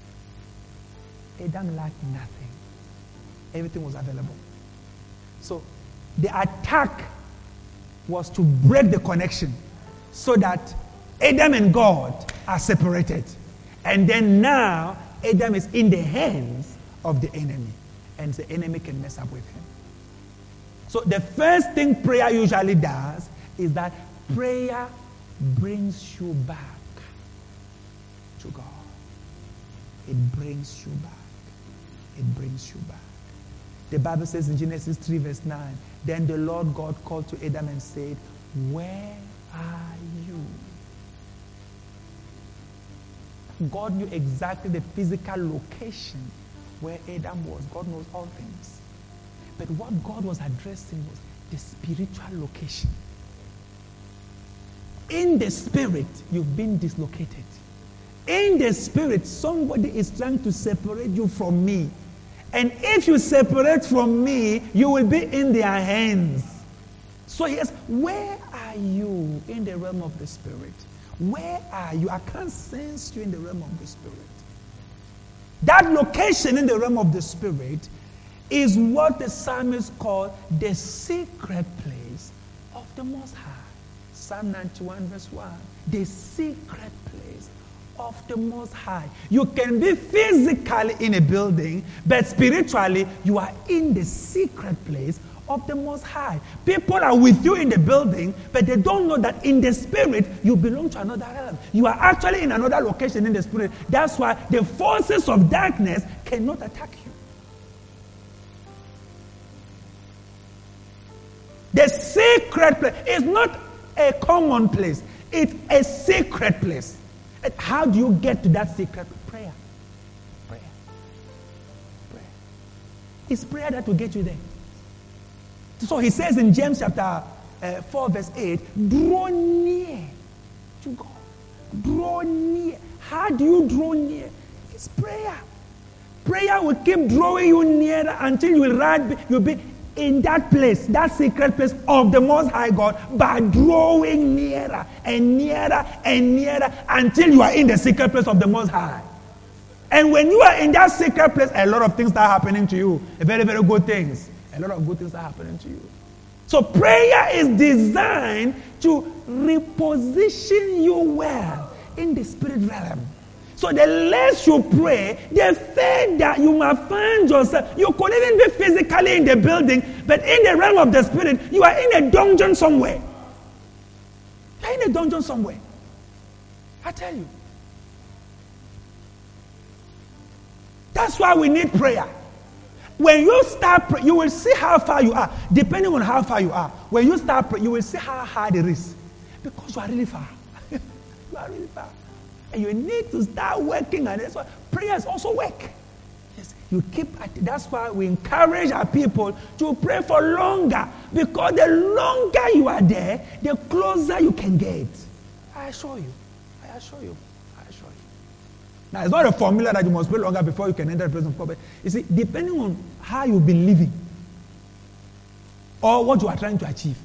Adam lacked nothing. Everything was available. So the attack was to break the connection so that Adam and God are separated. And then now Adam is in the hands of the enemy. And the enemy can mess up with him. So the first thing prayer usually does is that prayer brings you back to God. It brings you back. It brings you back. The Bible says in Genesis 3 verse 9, then the Lord God called to Adam and said, where are you? God knew exactly the physical location where Adam was. God knows all things. But what God was addressing was the spiritual location. In the spirit, you've been dislocated. In the spirit, somebody is trying to separate you from me. And if you separate from me, you will be in their hands. So yes, where are you in the realm of the spirit? Where are you? I can't sense you in the realm of the spirit. That location in the realm of the spirit is what the psalmist called the secret place of the Most High. Psalm 91 verse 1. The secret place of the Most High. You can be physically in a building, but spiritually you are in the secret place of the Most High. People are with you in the building, but they don't know that in the spirit you belong to another realm. You are actually in another location in the spirit. That's why the forces of darkness cannot attack you. The secret place is not a common place. It's a secret place. And how do you get to that secret? Prayer. Prayer. Prayer. It's prayer that will get you there. So he says in James chapter 4 verse 8, draw near to God. Draw near. How do you draw near? It's prayer. Prayer will keep drawing you nearer until you'll be in that place, that secret place of the Most High God, by drawing nearer and nearer and nearer until you are in the secret place of the Most High. And when you are in that secret place, a lot of things start happening to you. Very, very good things. A lot of good things are happening to you. So prayer is designed to reposition you well in the spirit realm. So the less you pray, the further you might find yourself. You could even be physically in the building, but in the realm of the spirit, you are in a dungeon somewhere. You are in a dungeon somewhere. I tell you. That's why we need prayer. When you start praying, you will see how far you are. Depending on how far you are. When you start praying, you will see how hard it is. Because you are really far. You are really far. And you need to start working. And that's why prayers also work. Yes, you keep at it. That's why we encourage our people to pray for longer. Because the longer you are there, the closer you can get. I assure you. I assure you. Now, it's not a formula that you must pray longer before you can enter the presence of God. But you see, depending on how you've been living or what you are trying to achieve.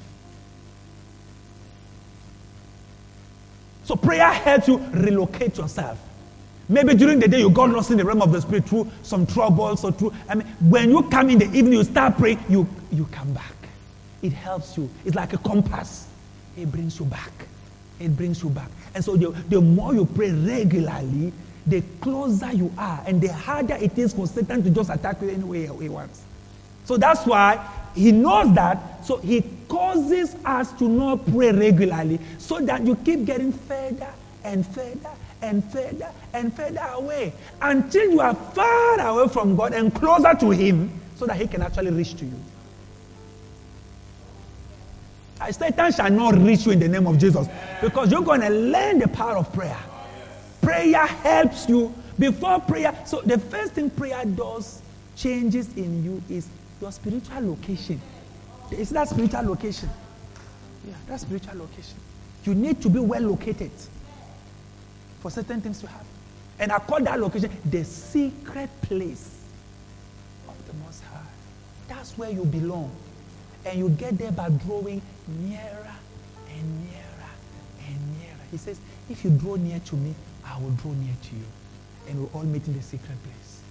So prayer helps you relocate yourself. Maybe during the day you got lost in the realm of the spirit through some troubles or when you come in the evening, you start praying, you come back. It helps you. It's like a compass. It brings you back. It brings you back. And so the more you pray regularly, the closer you are and the harder it is for Satan to just attack you any way he wants. So that's why he knows that. So he causes us to not pray regularly so that you keep getting further and further and further and further away until you are far away from God and closer to him so that he can actually reach to you. Satan shall not reach you in the name of Jesus, because you're going to learn the power of prayer. Prayer helps you before prayer. So the first thing prayer does, changes in you, is your spiritual location. Is that spiritual location? Yeah, that's spiritual location. You need to be well located for certain things to happen. And I call that location the secret place of the Most High. That's where you belong. And you get there by drawing nearer and nearer and nearer. He says, if you draw near to me, I will draw near to you. And we'll all meet in the secret place.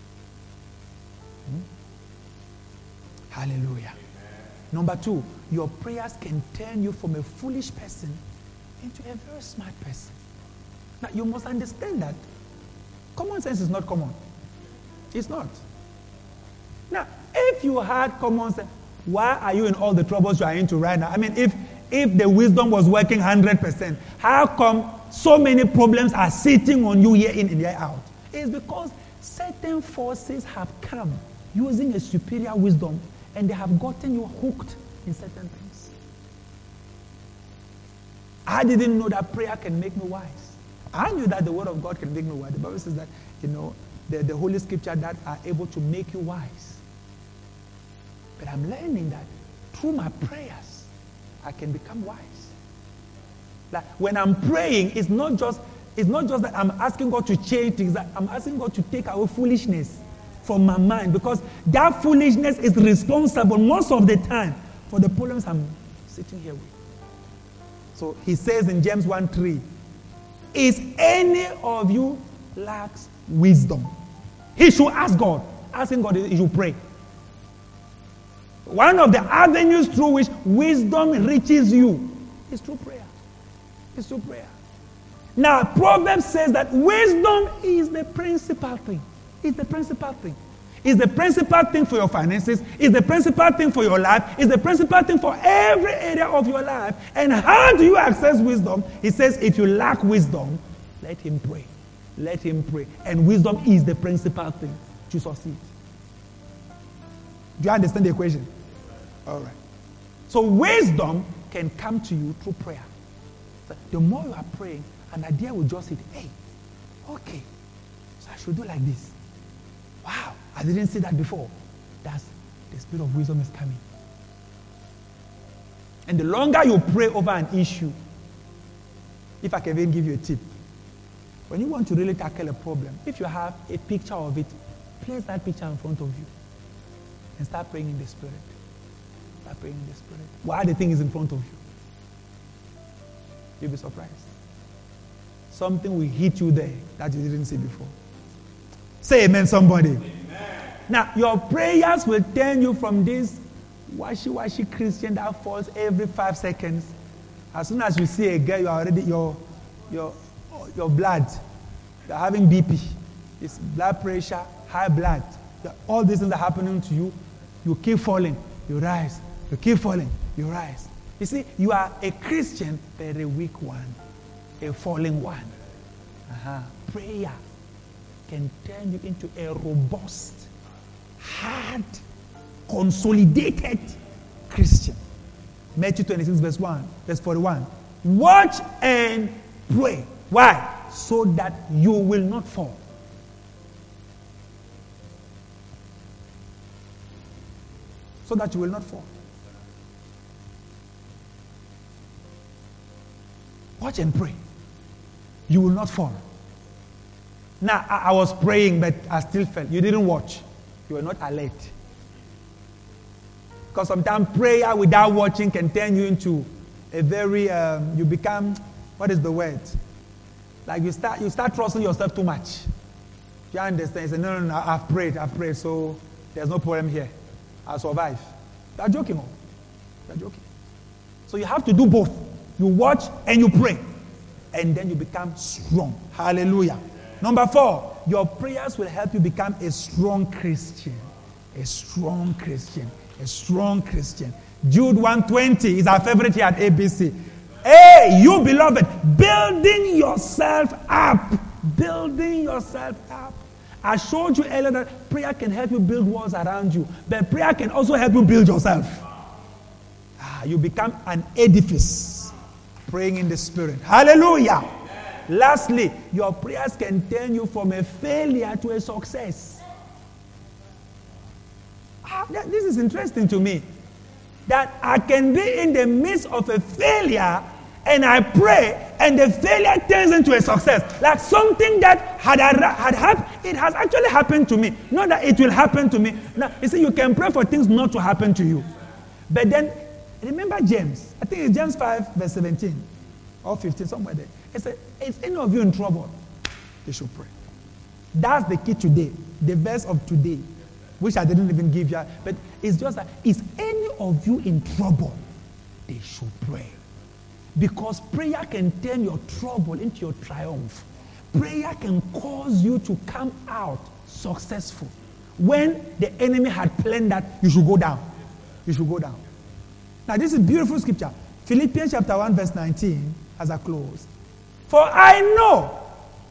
Hallelujah. Amen. Number 2, your prayers can turn you from a foolish person into a very smart person. Now, you must understand that common sense is not common. It's not. Now, if you had common sense, why are you in all the troubles you are into right now? I mean, if the wisdom was working 100%, how come so many problems are sitting on you year in and year out? It's because certain forces have come using a superior wisdom, and they have gotten you hooked in certain things. I didn't know that prayer can make me wise. I knew that the word of God can make me wise. The Bible says that, the Holy Scripture that are able to make you wise. But I'm learning that through my prayers, I can become wise. Like when I'm praying, it's not just that I'm asking God to change things. I'm asking God to take away foolishness from my mind, because that foolishness is responsible most of the time for the problems I'm sitting here with. So he says in James 1:3, is any of you lacks wisdom? He should ask God. Asking God, he should pray. One of the avenues through which wisdom reaches you is through prayer. It's through prayer. Now, Proverbs says that wisdom is the principal thing. It's the principal thing. It's the principal thing for your finances. It's the principal thing for your life. It's the principal thing for every area of your life. And how do you access wisdom? He says, if you lack wisdom, let him pray. Let him pray. And wisdom is the principal thing to succeed. Do you understand the equation? All right. So wisdom can come to you through prayer. So the more you are praying, an idea will just hit, hey, okay, so I should do like this. Wow, I didn't see that before. That's the spirit of wisdom is coming. And the longer you pray over an issue, if I can even give you a tip, when you want to really tackle a problem, if you have a picture of it, place that picture in front of you and start praying in the spirit. Start praying in the spirit. While the thing is in front of you, you'll be surprised. Something will hit you there that you didn't see before. Say amen, somebody. Amen. Now, your prayers will turn you from this washy Christian that falls every 5 seconds. As soon as you see a girl, you are already your blood. You're having BP. It's blood pressure, high blood. All these things are happening to you. You keep falling, you rise. You keep falling, you rise. You see, you are a Christian, but a weak one, a falling one. Prayer can turn you into a robust, hard, consolidated Christian. Matthew 26, verse 41. Watch and pray. Why? So that you will not fall. So that you will not fall. Watch and pray. You will not fall. Now, I was praying, but I still fell. You didn't watch. You were not alert. Because sometimes prayer without watching can turn you into a very, you become, what is the word? Like you start trusting yourself too much. You understand? You say, no, I've prayed, so there's no problem here. I'll survive. You're joking. You're joking. So you have to do both. You watch and you pray. And then you become strong. Hallelujah. Number 4, your prayers will help you become a strong Christian. A strong Christian. A strong Christian. Jude 1:20 is our favorite here at ABC. Hey, you beloved, building yourself up. Building yourself up. I showed you earlier that prayer can help you build walls around you. But prayer can also help you build yourself. You become an edifice praying in the Spirit. Hallelujah. Lastly, your prayers can turn you from a failure to a success. This is interesting to me. That I can be in the midst of a failure and I pray and the failure turns into a success. Like something that had happened, it has actually happened to me. Not that it will happen to me. Now, you see, you can pray for things not to happen to you. But then, remember James. I think it's James 5 verse 17 or 15, somewhere there. It said, is any of you in trouble? They should pray. That's the key today. The verse of today, which I didn't even give you. But it's just that, is any of you in trouble? They should pray. Because prayer can turn your trouble into your triumph. Prayer can cause you to come out successful. When the enemy had planned that you should go down. You should go down. Now this is beautiful scripture. Philippians chapter 1 verse 19 as I close. For I know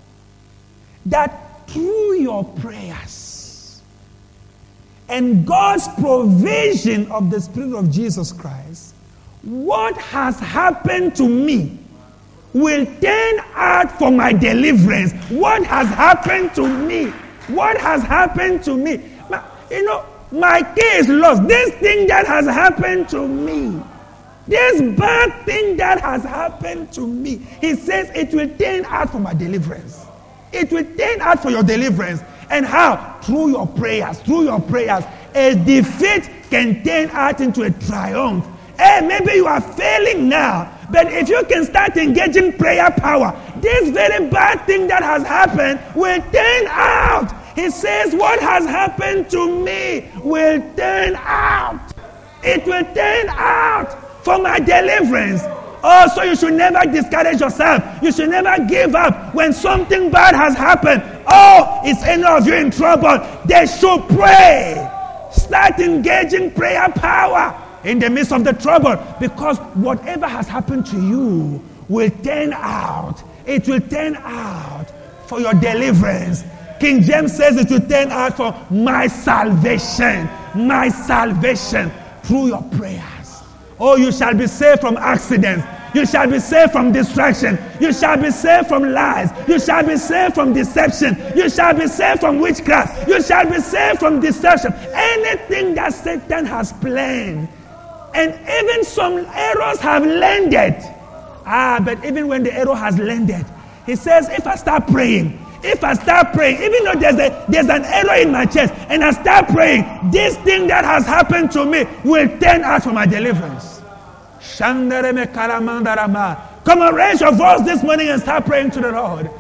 that through your prayers and God's provision of the Spirit of Jesus Christ, what has happened to me will turn out for my deliverance. What has happened to me? What has happened to me? My case is lost. This thing that has happened to me, this bad thing that has happened to me, he says it will turn out for my deliverance. It will turn out for your deliverance. And how? Through your prayers. Through your prayers. A defeat can turn out into a triumph. Hey, maybe you are failing now, but if you can start engaging prayer power, this very bad thing that has happened will turn out. He says, what has happened to me will turn out. It will turn out for my deliverance. Oh, so you should never discourage yourself. You should never give up when something bad has happened. Oh, is any of you in trouble? They should pray. Start engaging prayer power in the midst of the trouble, because whatever has happened to you will turn out. It will turn out for your deliverance. King James says it will turn out for my salvation. My salvation through your prayers. Oh, you shall be saved from accidents. You shall be saved from distraction. You shall be saved from lies. You shall be saved from deception. You shall be saved from witchcraft. You shall be saved from deception. Anything that Satan has planned. And even some arrows have landed. But even when the arrow has landed, he says, if I start praying, even though there's an arrow in my chest, and I start praying, this thing that has happened to me will turn out for my deliverance. Come on, raise your voice this morning and start praying to the Lord.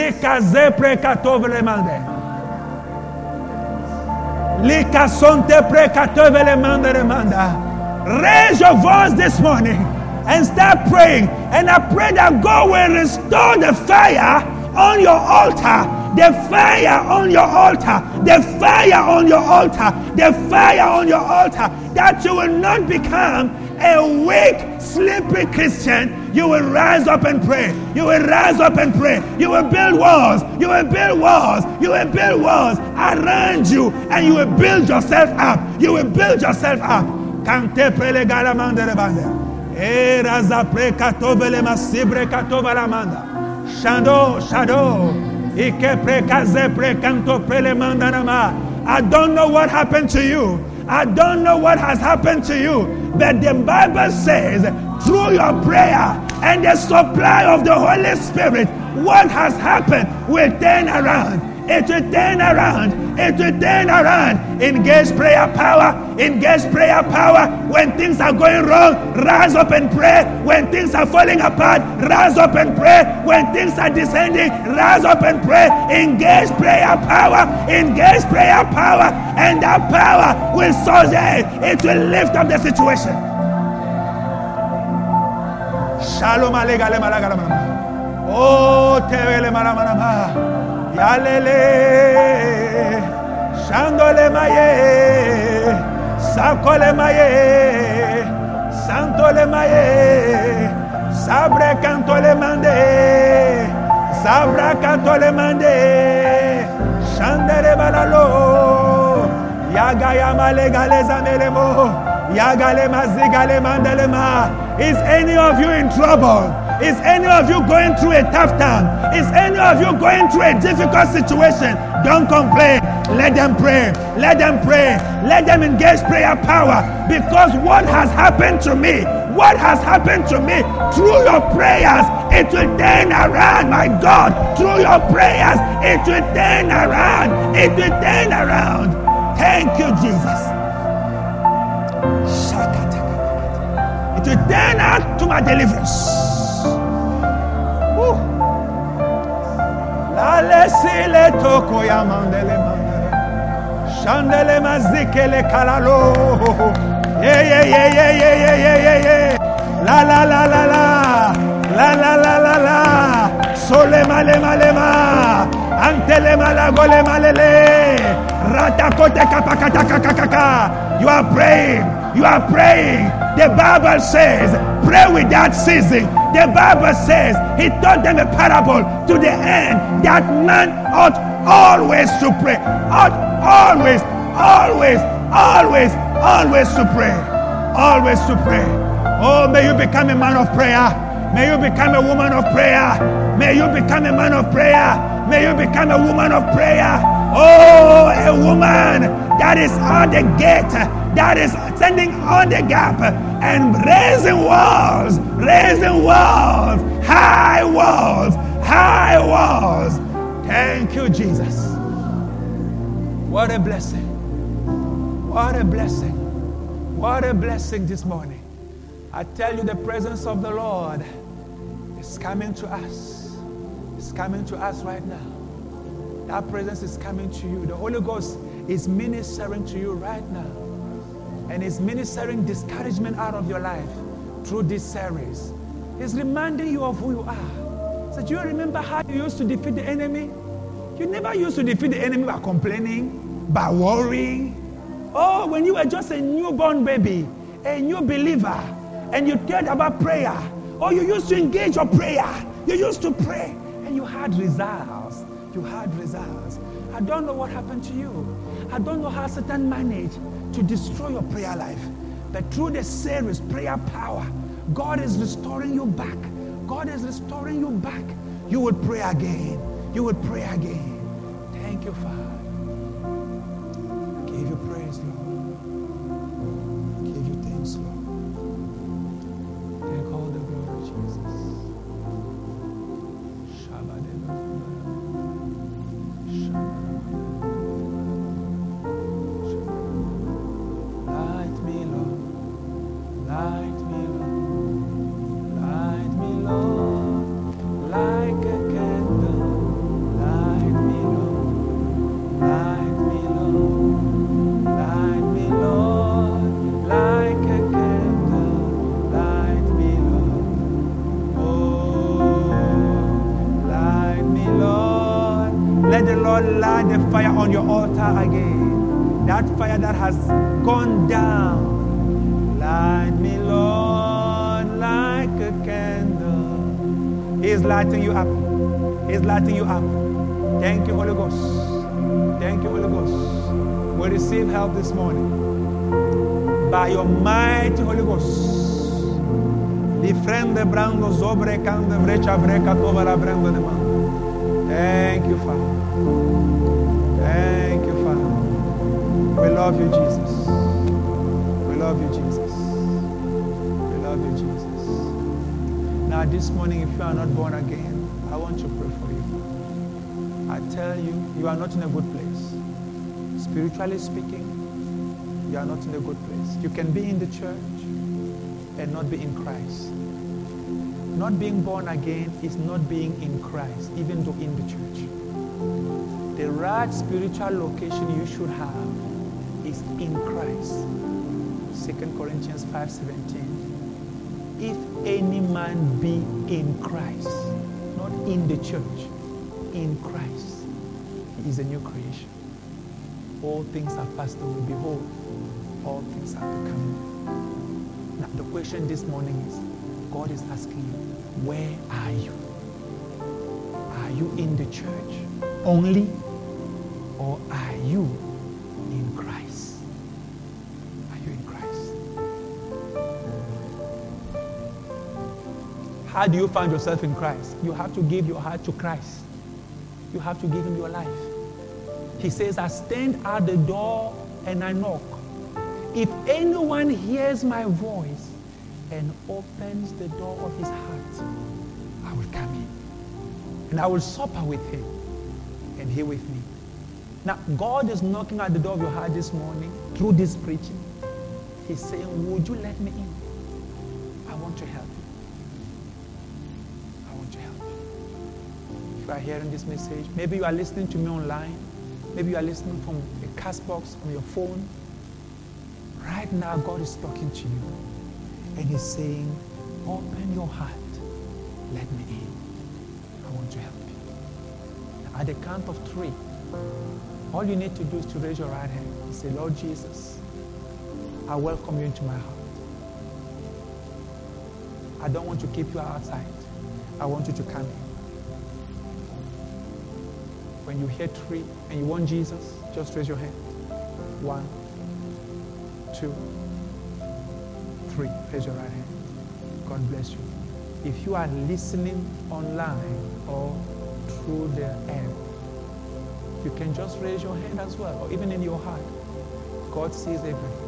Raise your voice this morning and start praying. And I pray that God will restore the fire on your altar. The fire on your altar. The fire on your altar. The fire on your altar. That you will not become a weak, sleepy Christian. You will rise up and pray. You will rise up and pray. You will build walls. You will build walls. You will build walls around you. And you will build yourself up. You will build yourself up. Kante prele galamande rebande. E raza pre katovele masibre katovalamanda. Shadow. Ike pre kaze pre kanto prele mandanama. I don't know what happened to you. I don't know what has happened to you. But the Bible says, through your prayer and the supply of the Holy Spirit, what has happened will turn around. It will turn around. It will turn around. Engage prayer power. Engage prayer power. When things are going wrong, rise up and pray. When things are falling apart, rise up and pray. When things are descending, rise up and pray. Engage prayer power. Engage prayer power. And that power will surge. It will lift up the situation. Shalom alegale malagalama. Oh, tevele malamanama. Yalele, Shandole Maye, Sakole Maye, Santole Maye, Sabre Cantole Mande, Sabra Cantole Mande, Shandere Balalo, Yagaya Malegales Amelemo, Is any of you in trouble? Is any of you going through a tough time? Is any of you going through a difficult situation? Don't complain. Let them pray. Let them pray. Let them engage prayer power. Because what has happened to me, through your prayers, it will turn around, my God. Through your prayers, it will turn around. It will turn around. Thank you, Jesus. It will turn out to my deliverance. Sile toko ya mandele mandele Shandele mazikele kalalo Yeah La la la la la La la la la la Sole male male ma Antele malagole malele Ratakote kapakata kakakaka. You are praying. The Bible says, pray without ceasing. The Bible says, he taught them a parable to the end that man ought always to pray. Always to pray. Always to pray. Oh, may you become a man of prayer. May you become a woman of prayer. May you become a man of prayer. May you become a woman of prayer. Oh, a woman that is on the gate, that is standing on the gap and raising walls, high walls. Thank you, Jesus. What a blessing. What a blessing. What a blessing this morning. I tell you, the presence of the Lord is coming to us. It's coming to us right now. That presence is coming to you. The Holy Ghost is ministering to you right now. And is ministering discouragement out of your life through this series. It's reminding you of who you are. So do you remember how you used to defeat the enemy? You never used to defeat the enemy by complaining, by worrying. Oh, when you were just a newborn baby, a new believer, and you cared about prayer. Oh, you used to engage your prayer. You used to pray, and you had results. I don't know what happened to you. I don't know how Satan managed to destroy your prayer life. But through the series, Prayer Power, God is restoring you back. You will pray again. Thank you, Father. I give you praise, Lord. I give you thanks, Lord. Take all the glory, Jesus. Light the fire on your altar again. That fire that has gone down. Light me, Lord, like a candle. He's lighting you up. Thank you, Holy Ghost. We receive help this morning. By your mighty Holy Ghost. Difrende brando sobre cande brecha breca tova la brando de man. Thank you, Father. We love you, Jesus. Now this morning, if you are not born again, I want to pray for you. I tell you, you are not in a good place. Spiritually speaking, you are not in a good place. You can be in the church and not be in Christ. Not being born again is not being in Christ, even though in the church. The right spiritual location you should have is in Christ. 2 Corinthians 5:17. If any man be in Christ, not in the church, in Christ, he is a new creation. All things are passed away. Behold, all things have become new. Now the question this morning is, God is asking you, where are you? Are you in the church only? Or are you in Christ? Are you in Christ? How do you find yourself in Christ? You have to give your heart to Christ. You have to give him your life. He says, I stand at the door and I knock. If anyone hears my voice and opens the door of his heart, I will come in. And I will supper with him and he with me. Now, God is knocking at the door of your heart this morning through this preaching. He's saying, would you let me in? I want to help you. I want to help you. If you are hearing this message, maybe you are listening to me online. Maybe you are listening from a cast box, from your phone. Right now, God is talking to you. And he's saying, open your heart. Let me in. I want to help you. At the count of 3, all you need to do is to raise your right hand and say, Lord Jesus, I welcome you into my heart. I don't want to keep you outside. I want you to come in. When you hear 3 and you want Jesus, just raise your hand. 1, 2, 3. Raise your right hand. God bless you. If you are listening online or through the app, you can just raise your hand as well, or even in your heart. God sees everything.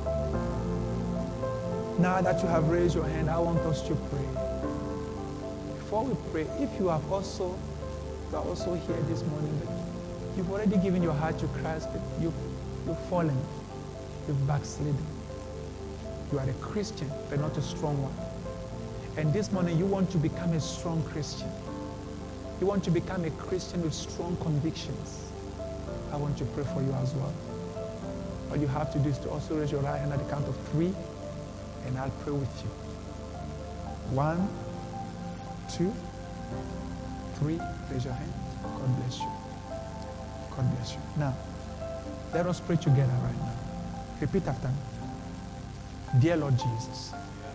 Now that you have raised your hand, I want us to pray. Before we pray, if you are also here this morning, but you've already given your heart to Christ, but you've fallen, you've backslidden. You are a Christian, but not a strong one. And this morning, you want to become a strong Christian. You want to become a Christian with strong convictions. I want to pray for you as well. All you have to do is to also raise your right hand at the count of 3, and I'll pray with you. 1, 2, 3. Raise your hand. God bless you. God bless you. Now, let us pray together right now. Repeat after me. Dear Lord Jesus,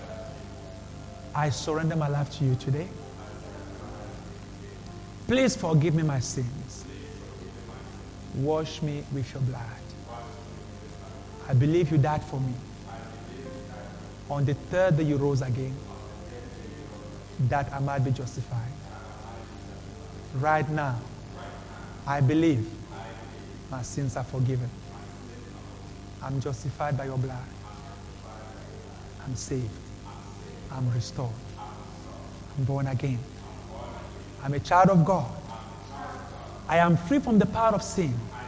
I surrender my life to you today. Please forgive me my sins. Wash me with your blood. I believe you died for me. On the 3rd day you rose again, that I might be justified. Right now, I believe my sins are forgiven. I'm justified by your blood. I'm saved. I'm restored. I'm born again. I'm a child of God. I am free from the power of sin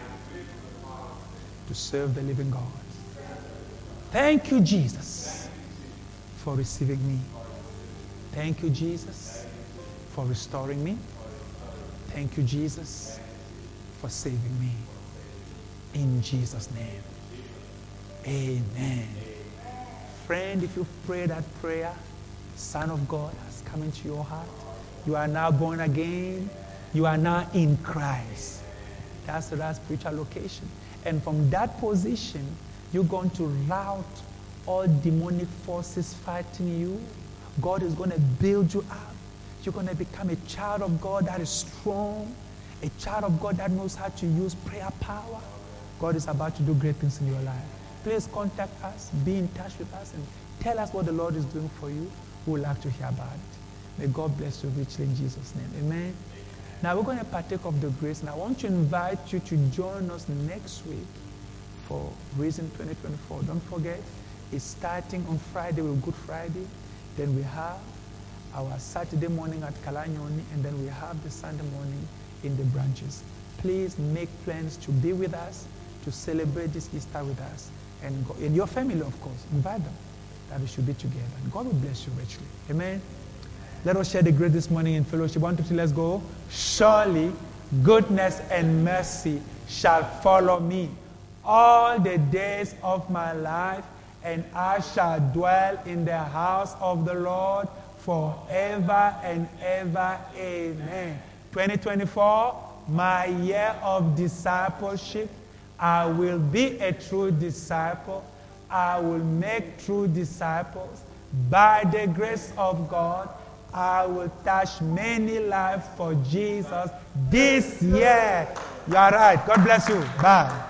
to serve the living God. Thank you, Jesus, for receiving me. Thank you, Jesus, for restoring me. Thank you, Jesus, for saving me. In Jesus' name, amen. Friend, if you pray that prayer, Son of God has come into your heart. You are now born again. You are now in Christ. That's the right spiritual location. And from that position, you're going to rout all demonic forces fighting you. God is going to build you up. You're going to become a child of God that is strong, a child of God that knows how to use prayer power. God is about to do great things in your life. Please contact us, be in touch with us, and tell us what the Lord is doing for you. We would like to hear about it. May God bless you richly in Jesus' name. Amen. Now we're going to partake of the grace, and I want to invite you to join us next week for Reason 2024. Don't forget, it's starting on Friday with Good Friday. Then we have our Saturday morning at Kalanyoni, and then we have the Sunday morning in the branches. Please make plans to be with us, to celebrate this Easter with us. And your family, of course, invite them, that we should be together. And God will bless you richly. Amen. Let us share the grace this morning in fellowship. 1, 2, 3, let's go. Surely goodness and mercy shall follow me all the days of my life, and I shall dwell in the house of the Lord forever and ever. Amen. 2024, my year of discipleship. I will be a true disciple. I will make true disciples. By the grace of God, I will touch many lives for Jesus this year. You are right. God bless you. Bye.